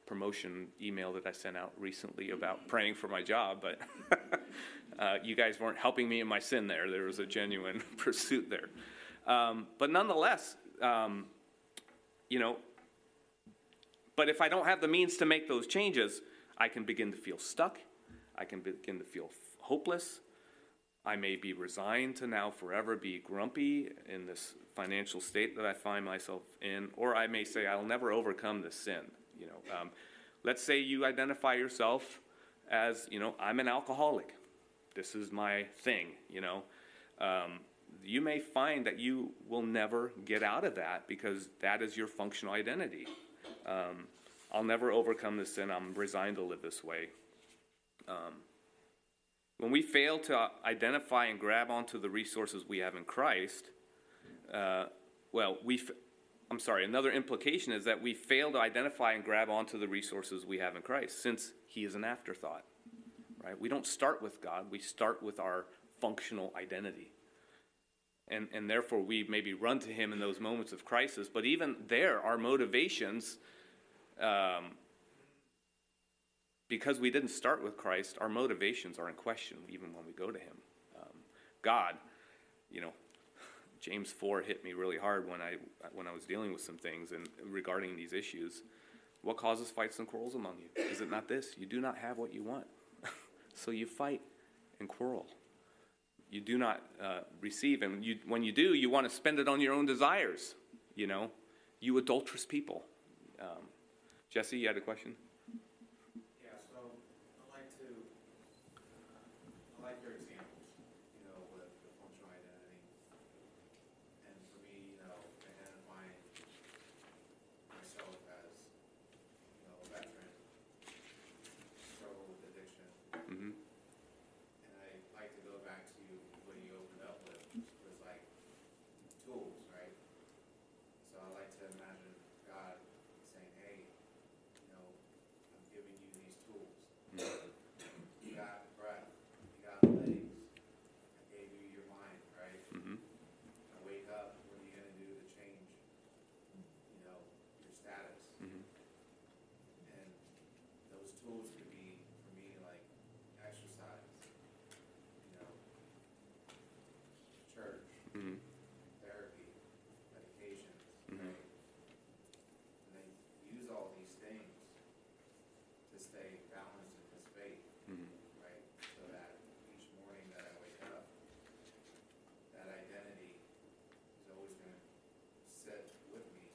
promotion email that I sent out recently about praying for my job, but uh, you guys weren't helping me in my sin there. There was a genuine pursuit there. Um, but nonetheless, um, you know, but if I don't have the means to make those changes, I can begin to feel stuck. I can begin to feel hopeless. I may be resigned to now forever be grumpy in this financial state that I find myself in, or I may say I'll never overcome this sin. You know, um, let's say you identify yourself as, you know, I'm an alcoholic. This is my thing, you know. Um, you may find that you will never get out of that because that is your functional identity. Um, I'll never overcome this sin. I'm resigned to live this way. Um, when we fail to identify and grab onto the resources we have in Christ, uh, well, we, f- I'm sorry, another implication is that we fail to identify and grab onto the resources we have in Christ, since he is an afterthought, right? We don't start with God. We start with our functional identity. And, and therefore, we maybe run to him in those moments of crisis. But even there, our motivations, um, because we didn't start with Christ, our motivations are in question even when we go to him. Um, God, you know, James four hit me really hard when I when I was dealing with some things and regarding these issues. What causes fights and quarrels among you? Is it not this? You do not have what you want, so you fight and quarrel. You do not uh, receive, and you, when you do, you want to spend it on your own desires. You know, you adulterous people. Um, Jesse, you had a question? Yeah, so I like to, I like your examples, you know, with the functional identity. And for me, you know, identifying myself as, you know, a veteran, struggle with addiction. Mm-hmm. And I like to go back to what you opened up with, was like tools, right? So I like to imagine God saying, hey, you know, I'm giving you these tools. You got breath, you got legs, I gave you your mind, right? Mm-hmm. I wake up, what are you gonna do to change, you know, your status? Mm-hmm. And those tools could be, for me, like exercise, you know, church, Mm-hmm. therapy, medications, Mhm. right? And they use all these things to stay balanced in his faith, Mm-hmm. right? So that each morning that I wake up, that identity is always gonna sit with me.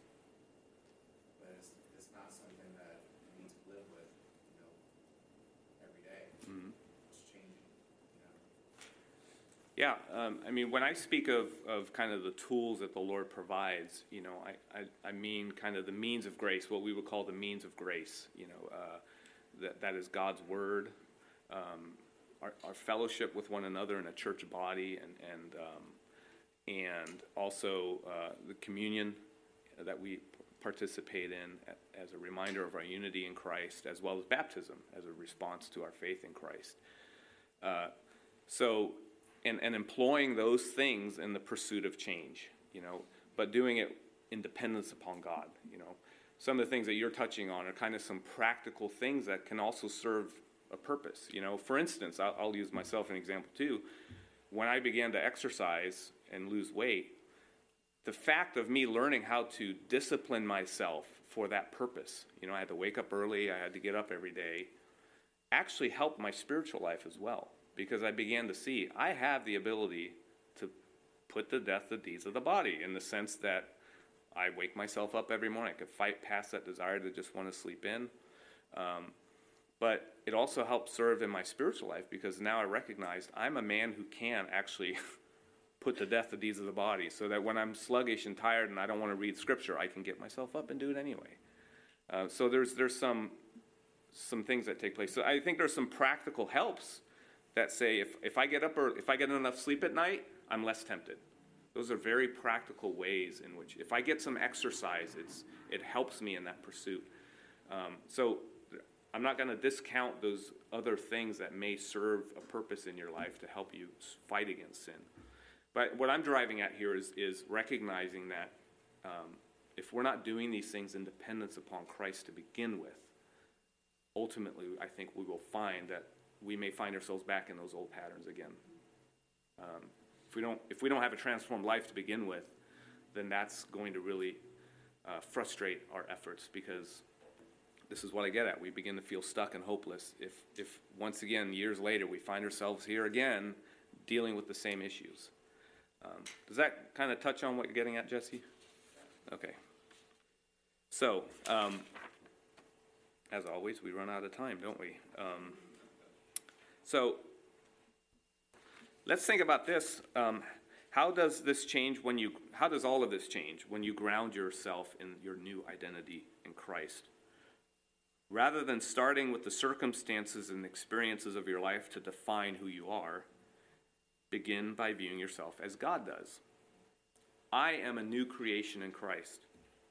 But it's, it's not something that I need to live with, you know, every day. Mm-hmm. It's changing, you know? Yeah, um, I mean, when I speak of, of kind of the tools that the Lord provides, you know, I, I, I mean kind of the means of grace, what we would call the means of grace, you know, uh, that, that is God's word, um, our, our fellowship with one another in a church body, and, and, um, and also uh, the communion that we participate in as a reminder of our unity in Christ, as well as baptism as a response to our faith in Christ. Uh, so... And, and employing those things in the pursuit of change, you know, but doing it in dependence upon God, you know. Some of the things that you're touching on are kind of some practical things that can also serve a purpose, you know. For instance, I'll, I'll use myself an example too. When I began to exercise and lose weight, the fact of me learning how to discipline myself for that purpose, you know, I had to wake up early, I had to get up every day, actually helped my spiritual life as well. Because I began to see I have the ability to put to death the deeds of the body, in the sense that I wake myself up every morning. I could fight past that desire to just want to sleep in. Um, but it also helped serve in my spiritual life, because now I recognized I'm a man who can actually put to death the deeds of the body, so that when I'm sluggish and tired and I don't want to read Scripture, I can get myself up and do it anyway. Uh, so there's there's some some things that take place. So I think there's some practical helps that say if, if I get up or if I get enough sleep at night, I'm less tempted. Those are very practical ways in which, if I get some exercise, it's it helps me in that pursuit. Um, so I'm not going to discount those other things that may serve a purpose in your life to help you fight against sin. But what I'm driving at here is is recognizing that um, if we're not doing these things in dependence upon Christ to begin with, ultimately, I think we will find that we may find ourselves back in those old patterns again. Um, if we don't, if we don't have a transformed life to begin with, then that's going to really uh, frustrate our efforts, because this is what I get at. We begin to feel stuck and hopeless if, if once again, years later, we find ourselves here again dealing with the same issues. Um, does that kind of touch on what you're getting at, Jesse? Okay. So, um, as always, we run out of time, don't we? Um, so, let's think about this. Um, how does this change when you, how does all of this change when you ground yourself in your new identity in Christ? Rather than starting with the circumstances and experiences of your life to define who you are, begin by viewing yourself as God does. I am a new creation in Christ,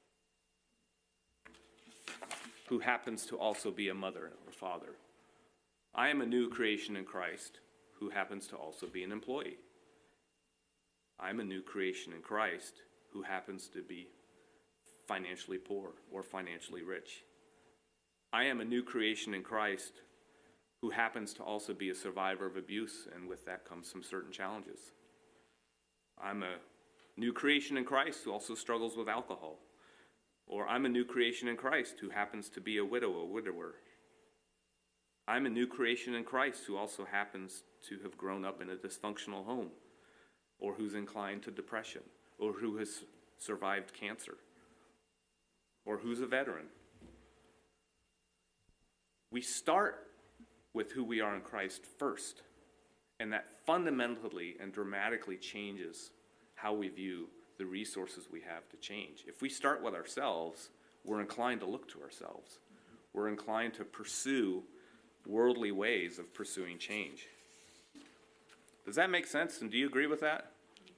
who happens to also be a mother or father. I am a new creation in Christ, who happens to also be an employee. I'm a new creation in Christ, who happens to be financially poor or financially rich. I am a new creation in Christ, who happens to also be a survivor of abuse, and with that comes some certain challenges. I'm a new creation in Christ who also struggles with alcohol. Or I'm a new creation in Christ who happens to be a widow, a widower. I'm a new creation in Christ who also happens to have grown up in a dysfunctional home, or who's inclined to depression, or who has survived cancer, or who's a veteran. We start with who we are in Christ first, and that fundamentally and dramatically changes how we view the resources we have to change. If we start with ourselves, we're inclined to look to ourselves. We're inclined to pursue worldly ways of pursuing change. Does that make sense, and do you agree with that?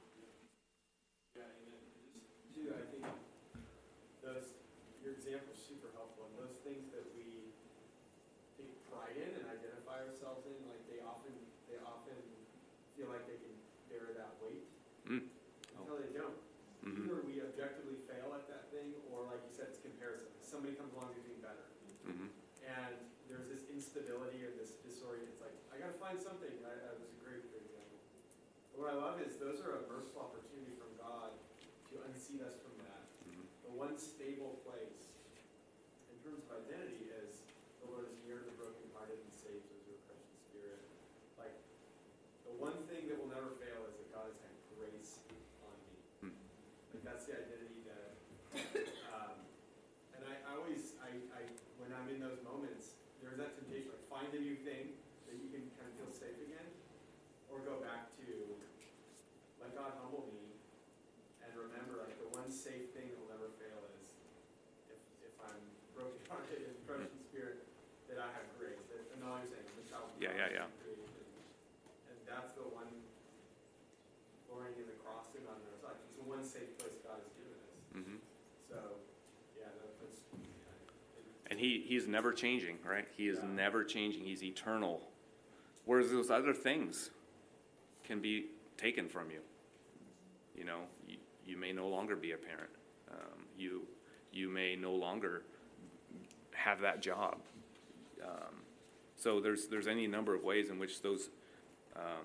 Yeah, and then just too, I think those, your example's super helpful, and those things that we take pride in and identify ourselves in, like they often, they often feel like they can bear that weight Mm. until they don't. Mm-hmm. Either we objectively fail at that thing, or like you said, it's comparison. Somebody comes along who's doing better. Mm-hmm. And there's this instability or this disorient. It's like, I gotta find something. I, that was a great, great example. But what I love is those are a merciful opportunity from God to unseat us from that. Mm-hmm. The one stable place in terms of identity is the Lord is near to the brokenhearted and saves those who are crushed in spirit. Like, the one thing that will never fail is that God has had grace on me. Mm. Like, that's the identity that, um, and I, I always, I, I, when I'm in those moments, there's that temptation, like, find a new thing that you can kind of feel safe again, or go back to, let God humble me, and remember, like, the one safe thing that will never fail is, if, if I'm brokenhearted and crushed in spirit, that I have grace. That, and all you're saying, the child of Yeah, God yeah, yeah. is created. And that's the one glorying in the cross and on our side. It's the one safe place God has given us. Mm-hmm. So, yeah, that, that's, yeah, And he, he's never changing, right? He is Yeah. never changing. He's eternal. Whereas those other things can be taken from you. You know, you, you may no longer be a parent. Um, you, you may no longer have that job. Um, so there's, there's any number of ways in which those um,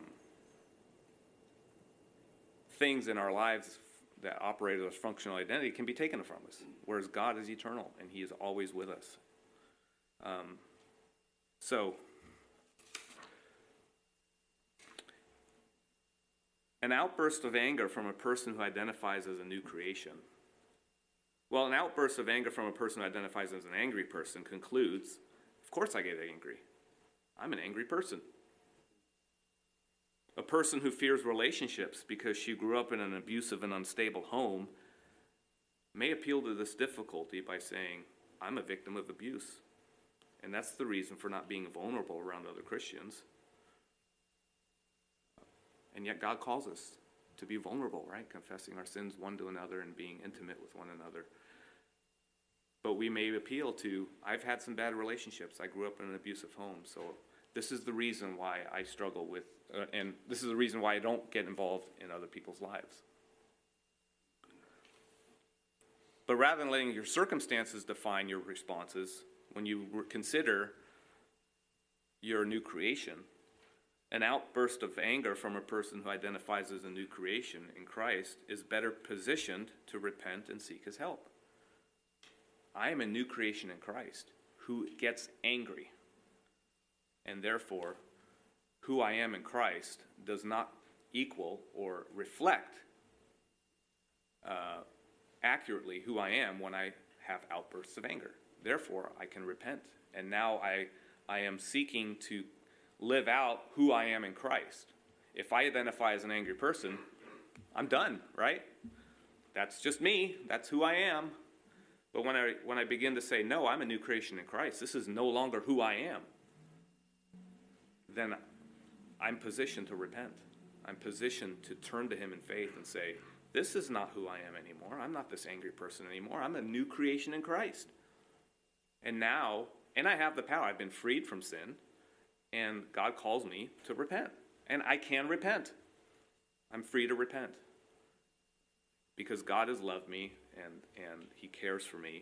things in our lives that operate as functional identity can be taken from us, whereas God is eternal and he is always with us. Um, so, an outburst of anger from a person who identifies as a new creation. Well, an outburst of anger from a person who identifies as an angry person concludes, of course I get angry. I'm an angry person. A person who fears relationships because she grew up in an abusive and unstable home may appeal to this difficulty by saying, I'm a victim of abuse. And that's the reason for not being vulnerable around other Christians. And yet God calls us to be vulnerable, right? Confessing our sins one to another and being intimate with one another. But we may appeal to, I've had some bad relationships. I grew up in an abusive home, so this is the reason why I struggle with, uh, and this is the reason why I don't get involved in other people's lives. But rather than letting your circumstances define your responses, when you consider you're a new creation, an outburst of anger from a person who identifies as a new creation in Christ is better positioned to repent and seek his help. I am a new creation in Christ who gets angry. And therefore, who I am in Christ does not equal or reflect uh, accurately who I am when I have outbursts of anger. Therefore, I can repent. And now I, I am seeking to live out who I am in Christ. If I identify as an angry person, I'm done, right? That's just me. That's who I am. But when I when I begin to say, no, I'm a new creation in Christ, this is no longer who I am, then I'm positioned to repent. I'm positioned to turn to him in faith and say, this is not who I am anymore. I'm not this angry person anymore. I'm a new creation in Christ. And now, and I have the power. I've been freed from sin, and God calls me to repent. And I can repent. I'm free to repent. Because God has loved me, and, and he cares for me.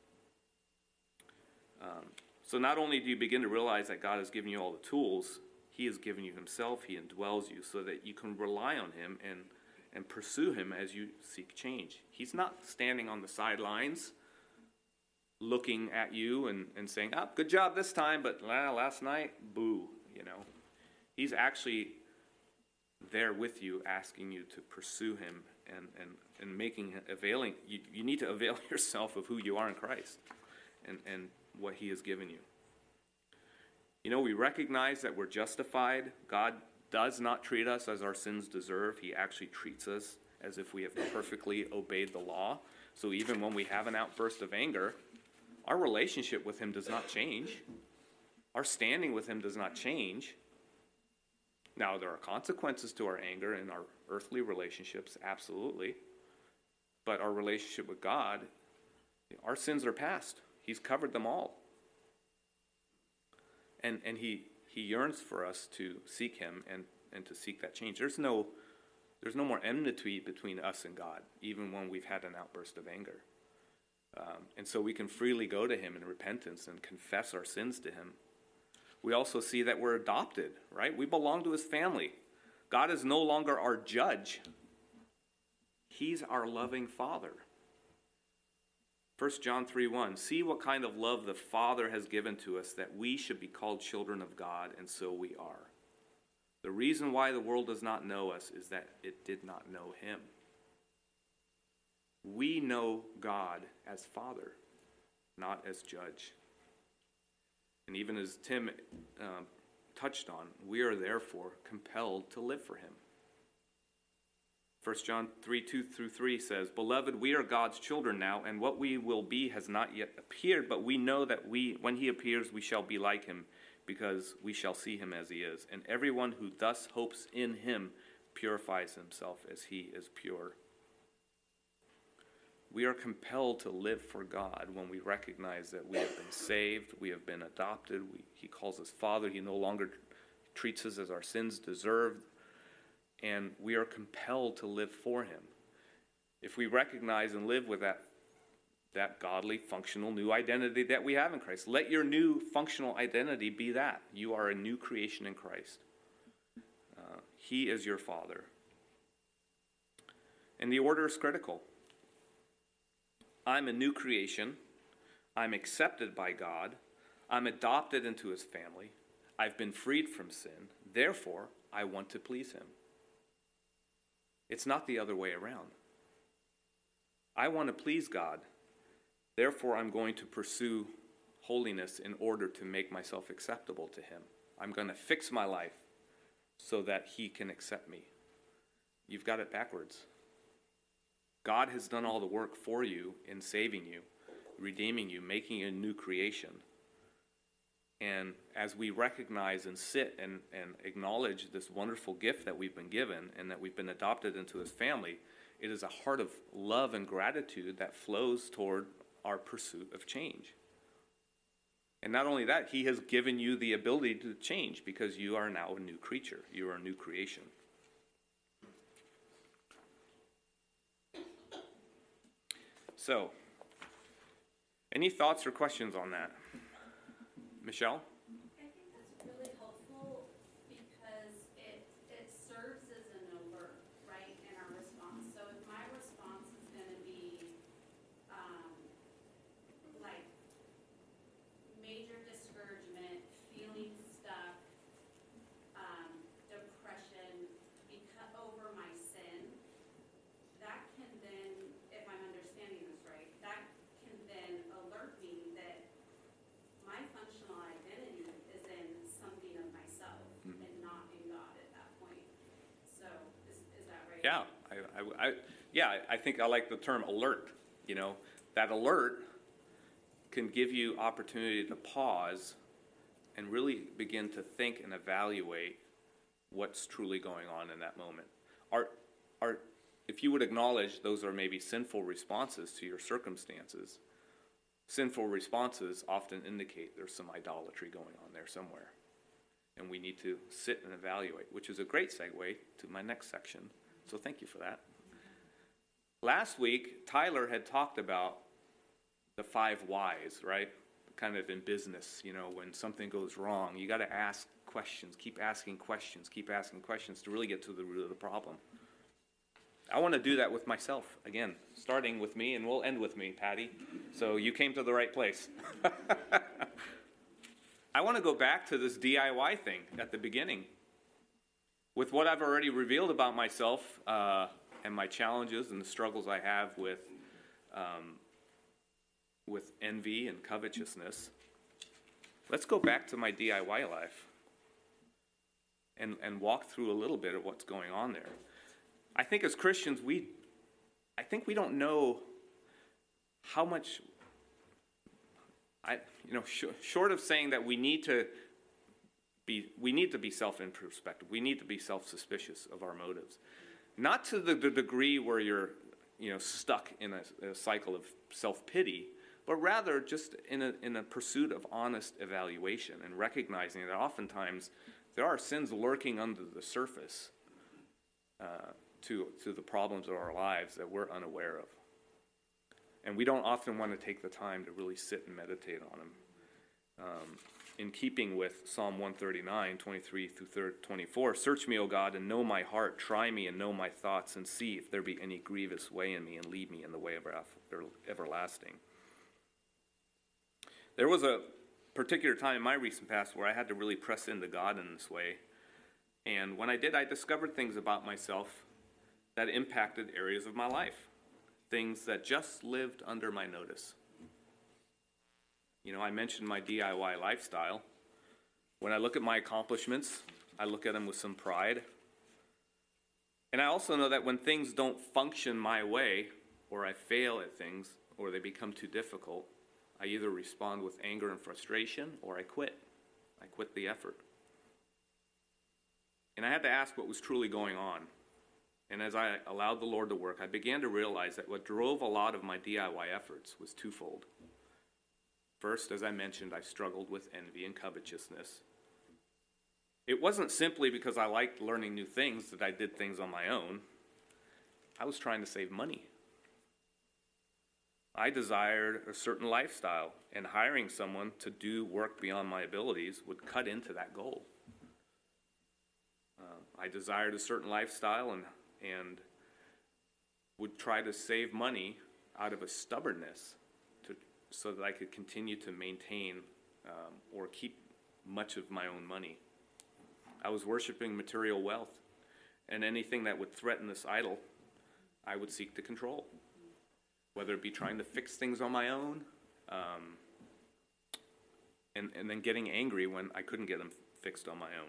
Um, so not only do you begin to realize that God has given you all the tools, he has given you himself, he indwells you, so that you can rely on him and, and pursue him as you seek change. He's not standing on the sidelines looking at you and, and saying, oh, good job this time, but last night, boo, you know. He's actually there with you, asking you to pursue him and, and, and making, availing, you, you need to avail yourself of who you are in Christ and, and what he has given you. You know, we recognize that we're justified. God does not treat us as our sins deserve. He actually treats us as if we have perfectly obeyed the law. So even when we have an outburst of anger, our relationship with him does not change. Our standing with him does not change. Now, there are consequences to our anger in our earthly relationships, absolutely. But our relationship with God, our sins are past. He's covered them all. And and he, he yearns for us to seek him and, and to seek that change. There's no there's no more enmity between us and God, even when we've had an outburst of anger. Um, and so we can freely go to him in repentance and confess our sins to him. We also see that we're adopted, right? We belong to his family. God is no longer our judge. He's our loving Father. First John three one, see what kind of love the Father has given to us that we should be called children of God, and so we are. The reason why the world does not know us is that it did not know him. We know God as Father, not as Judge. And even as Tim uh, touched on, we are therefore compelled to live for him. First John three, two through three says, beloved, we are God's children now, and what we will be has not yet appeared, but we know that we, when he appears, we shall be like him, because we shall see him as he is. And everyone who thus hopes in him purifies himself as he is pure. We are compelled to live for God when we recognize that we have been saved, we have been adopted, we, he calls us Father, he no longer treats us as our sins deserve, and we are compelled to live for him. If we recognize and live with that, that godly, functional, new identity that we have in Christ, let your new functional identity be that. You are a new creation in Christ. Uh, he is your Father. And the order is critical. I'm a new creation. I'm accepted by God. I'm adopted into his family. I've been freed from sin. Therefore, I want to please him. It's not the other way around. I want to please God. Therefore, I'm going to pursue holiness in order to make myself acceptable to him. I'm going to fix my life so that he can accept me. You've got it backwards. God has done all the work for you in saving you, redeeming you, making you a new creation. And as we recognize and sit and, and acknowledge this wonderful gift that we've been given and that we've been adopted into his family, it is a heart of love and gratitude that flows toward our pursuit of change. And not only that, he has given you the ability to change because you are now a new creature. You are a new creation. So, any thoughts or questions on that? Michelle? I think that's really Yeah, I, I, I, yeah, I think I like the term alert. You know, that alert can give you opportunity to pause and really begin to think and evaluate what's truly going on in that moment. Are, are, if you would acknowledge those are maybe sinful responses to your circumstances, sinful responses often indicate there's some idolatry going on there somewhere. And we need to sit and evaluate, which is a great segue to my next section. So thank you for that. Last week, Tyler had talked about the five whys, right? Kind of in business, you know, when something goes wrong, you got to ask questions, keep asking questions, keep asking questions to really get to the root of the problem. I want to do that with myself, again, starting with me, and we'll end with me, Patty. So you came to the right place. I want to go back to this D I Y thing at the beginning. With what I've already revealed about myself uh, and my challenges and the struggles I have with um, with envy and covetousness, let's go back to my D I Y life and, and walk through a little bit of what's going on there. I think as Christians, we, I think we don't know how much, I, you know, sh- short of saying that we need to be, we need to be self-introspective. We need to be self-suspicious of our motives. Not to the, the degree where you're, you know, stuck in a, a cycle of self-pity, but rather just in a, in a pursuit of honest evaluation and recognizing that oftentimes there are sins lurking under the surface uh, to, to the problems of our lives that we're unaware of. And we don't often want to take the time to really sit and meditate on them. Um, in keeping with Psalm one thirty-nine, twenty-three through twenty-four, search me, O God, and know my heart. Try me and know my thoughts, and see if there be any grievous way in me, and lead me in the way of everlasting. There was a particular time in my recent past where I had to really press into God in this way. And when I did, I discovered things about myself that impacted areas of my life. Things that just lived under my notice. You know, I mentioned my D I Y lifestyle. When I look at my accomplishments, I look at them with some pride. And I also know that when things don't function my way, or I fail at things, or they become too difficult, I either respond with anger and frustration, or I quit. I quit the effort. And I had to ask what was truly going on. And as I allowed the Lord to work, I began to realize that what drove a lot of my D I Y efforts was twofold. First, as I mentioned, I struggled with envy and covetousness. It wasn't simply because I liked learning new things that I did things on my own. I was trying to save money. I desired a certain lifestyle, and hiring someone to do work beyond my abilities would cut into that goal. Uh, I desired a certain lifestyle and, and would try to save money out of a stubbornness to, so that I could continue to maintain um, or keep much of my own money. I was worshiping material wealth, and anything that would threaten this idol, I would seek to control. Whether it be trying to fix things on my own, um, and, and then getting angry when I couldn't get them fixed on my own.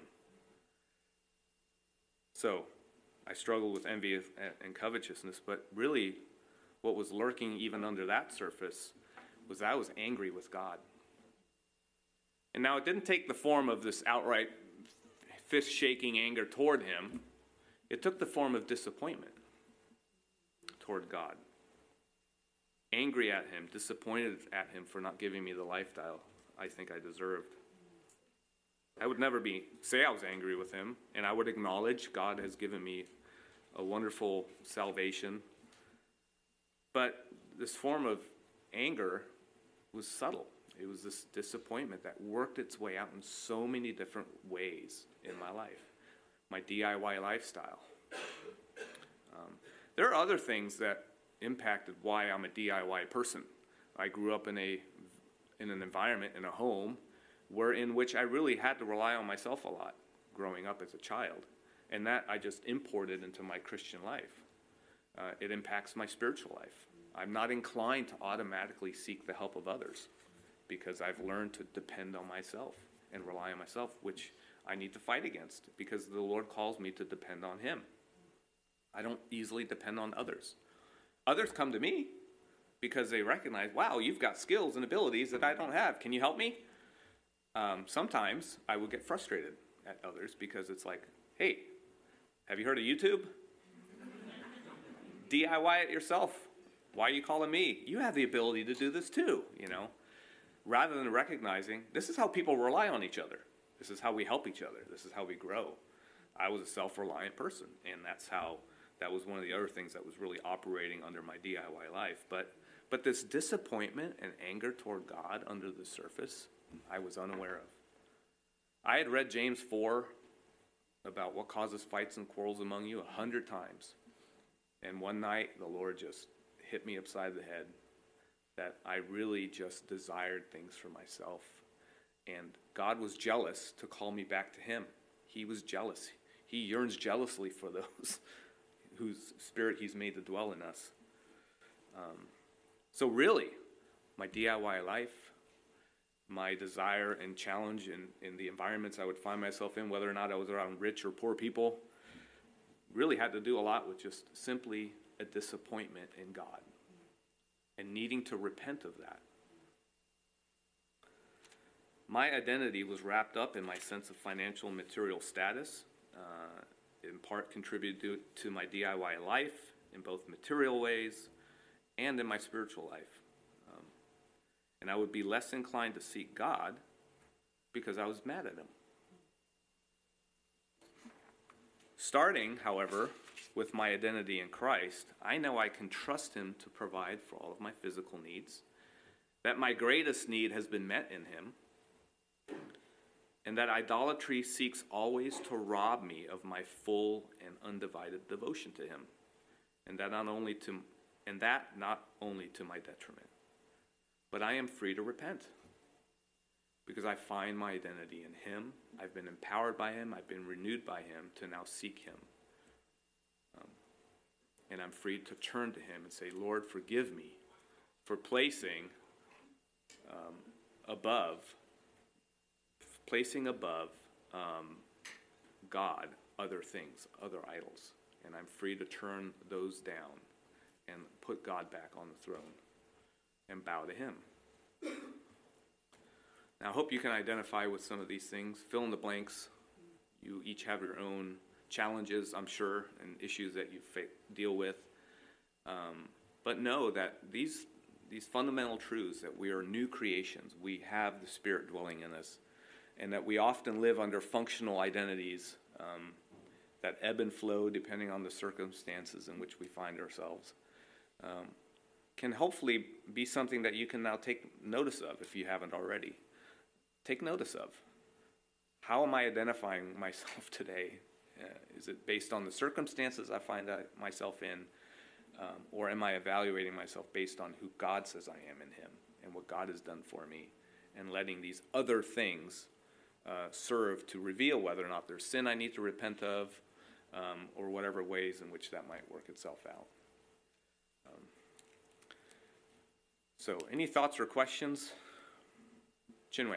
So, I struggled with envy and covetousness, but really what was lurking even under that surface was that I was angry with God. And now it didn't take the form of this outright fist-shaking anger toward him. It took the form of disappointment toward God. Angry at him, disappointed at him for not giving me the lifestyle I think I deserved. I would never be say I was angry with him, and I would acknowledge God has given me a wonderful salvation. But this form of anger was subtle. It was this disappointment that worked its way out in so many different ways in my life. My D I Y lifestyle. Um, there are other things that impacted why I'm a D I Y person. I grew up in a in an environment, in a home, where in which I really had to rely on myself a lot growing up as a child. And that I just imported into my Christian life. Uh, it impacts my spiritual life. I'm not inclined to automatically seek the help of others because I've learned to depend on myself and rely on myself, which I need to fight against because the Lord calls me to depend on him. I don't easily depend on others. Others come to me because they recognize, wow, you've got skills and abilities that I don't have. Can you help me? Um, sometimes I will get frustrated at others because it's like, hey, have you heard of YouTube? D I Y it yourself. Why are you calling me? You have the ability to do this too, you know? Rather than recognizing, this is how people rely on each other. This is how we help each other. This is how we grow. I was a self-reliant person, and that's how, that was one of the other things that was really operating under my D I Y life. But, but this disappointment and anger toward God under the surface, I was unaware of. I had read James four about what causes fights and quarrels among you a hundred times. And one night, the Lord just hit me upside the head that I really just desired things for myself. And God was jealous to call me back to him. He was jealous. He yearns jealously for those whose spirit he's made to dwell in us. Um, so really, my D I Y life, my desire and challenge in, in the environments I would find myself in, whether or not I was around rich or poor people, really had to do a lot with just simply a disappointment in God and needing to repent of that. My identity was wrapped up in my sense of financial and material status, uh, in part contributed to, to my D I Y life in both material ways and in my spiritual life. Um, and I would be less inclined to seek God because I was mad at him. Starting, however, with my identity in Christ, I know I can trust him to provide for all of my physical needs, that my greatest need has been met in him, and that idolatry seeks always to rob me of my full and undivided devotion to him, and that not only to and that not only to my detriment. But I am free to repent because I find my identity in him. I've been empowered by him. I've been renewed by him to now seek him. Um, and I'm free to turn to him and say, Lord, forgive me for placing um, above, placing above um, God other things, other idols. And I'm free to turn those down and put God back on the throne and bow to him. Now, I hope you can identify with some of these things. Fill in the blanks. You each have your own challenges, I'm sure, and issues that you fa- deal with. Um, but know that these these fundamental truths, that we are new creations, we have the Spirit dwelling in us, and that we often live under functional identities um, that ebb and flow depending on the circumstances in which we find ourselves, um, can hopefully be something that you can now take notice of if you haven't already. Take notice of. How am I identifying myself today? Uh, is it based on the circumstances I find I, myself in, um, or am I evaluating myself based on who God says I am in him and what God has done for me, and letting these other things uh, serve to reveal whether or not there's sin I need to repent of, um, or whatever ways in which that might work itself out. Um, so, any thoughts or questions? Chinwei.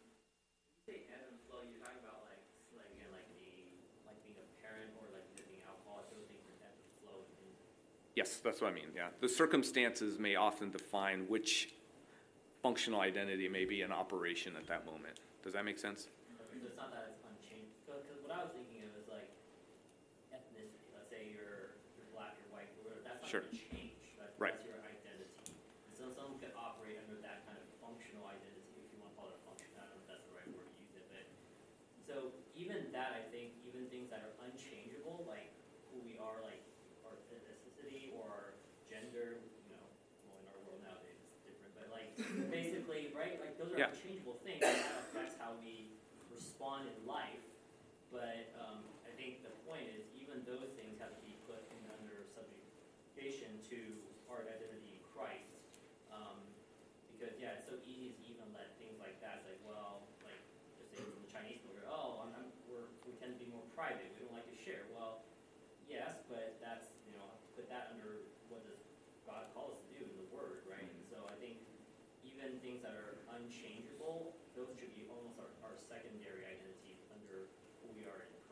Yes, that's what I mean, yeah. The circumstances may often define which functional identity may be in operation at that moment. Does that make sense? So it's not that it's unchanged. Because what I was thinking of is like ethnicity. Let's say you're, you're black, you're white, or whatever. That's not Sure. going to change. That's, Right. that's your identity. And so someone could operate under that kind of functional identity, if you want to call it a function. I don't know if that's the right word to use it. But so even that, I think, even things that are unchangeable, like who we are, like our ethnicity or our gender, you know, well, in our world nowadays it's different, but like basically, right, like those are Yeah. unchangeable things, and that affects how we respond in life. But um, I think the point is, even those things have to be put in under subjugation to our identity in Christ. Um, because yeah, it's so easy to even let things like that, it's like, well, like just say in the Chinese culture, oh, I'm, I'm, we're, we tend to be more private, we don't like to share. Well, yes, but that's, you know, put that under what does God call us to do in the Word, right? And so I think even things that are unchangeable, those should be almost our, our secondary identity under who we are in Christ.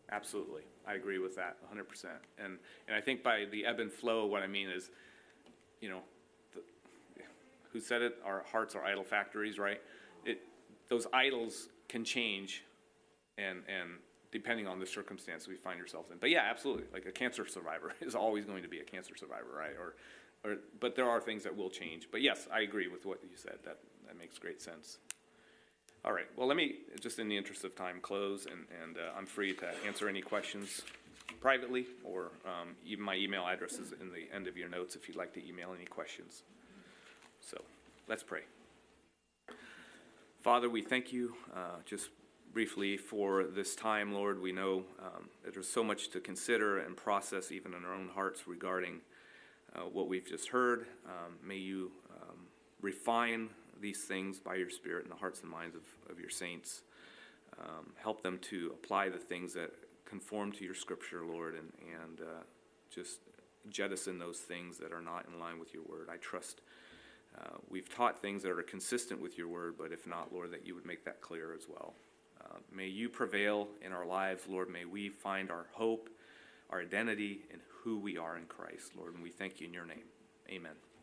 Absolutely. I agree with that one hundred percent. And and I think by the ebb and flow, what I mean is, you know, the, who said it? Our hearts are idol factories, right? It those idols can change, and and depending on the circumstance we find ourselves in. But yeah, absolutely. Like a cancer survivor is always going to be a cancer survivor, right? Or or but there are things that will change. But yes, I agree with what you said. That that makes great sense. All right. Well, let me, just in the interest of time, close, and, and uh, I'm free to answer any questions privately, or um, even my email address is in the end of your notes if you'd like to email any questions. So let's pray. Father, we thank you uh, just briefly for this time, Lord. We know um, that there's so much to consider and process even in our own hearts regarding uh, what we've just heard. Um, may you um, refine these things by your Spirit in the hearts and minds of, of your saints. Um, help them to apply the things that conform to your Scripture, Lord, and, and uh, just jettison those things that are not in line with your word. I trust uh, we've taught things that are consistent with your word, but if not, Lord, that you would make that clear as well. Uh, may you prevail in our lives, Lord. May we find our hope, our identity in who we are in Christ, Lord, and we thank you in your name. Amen.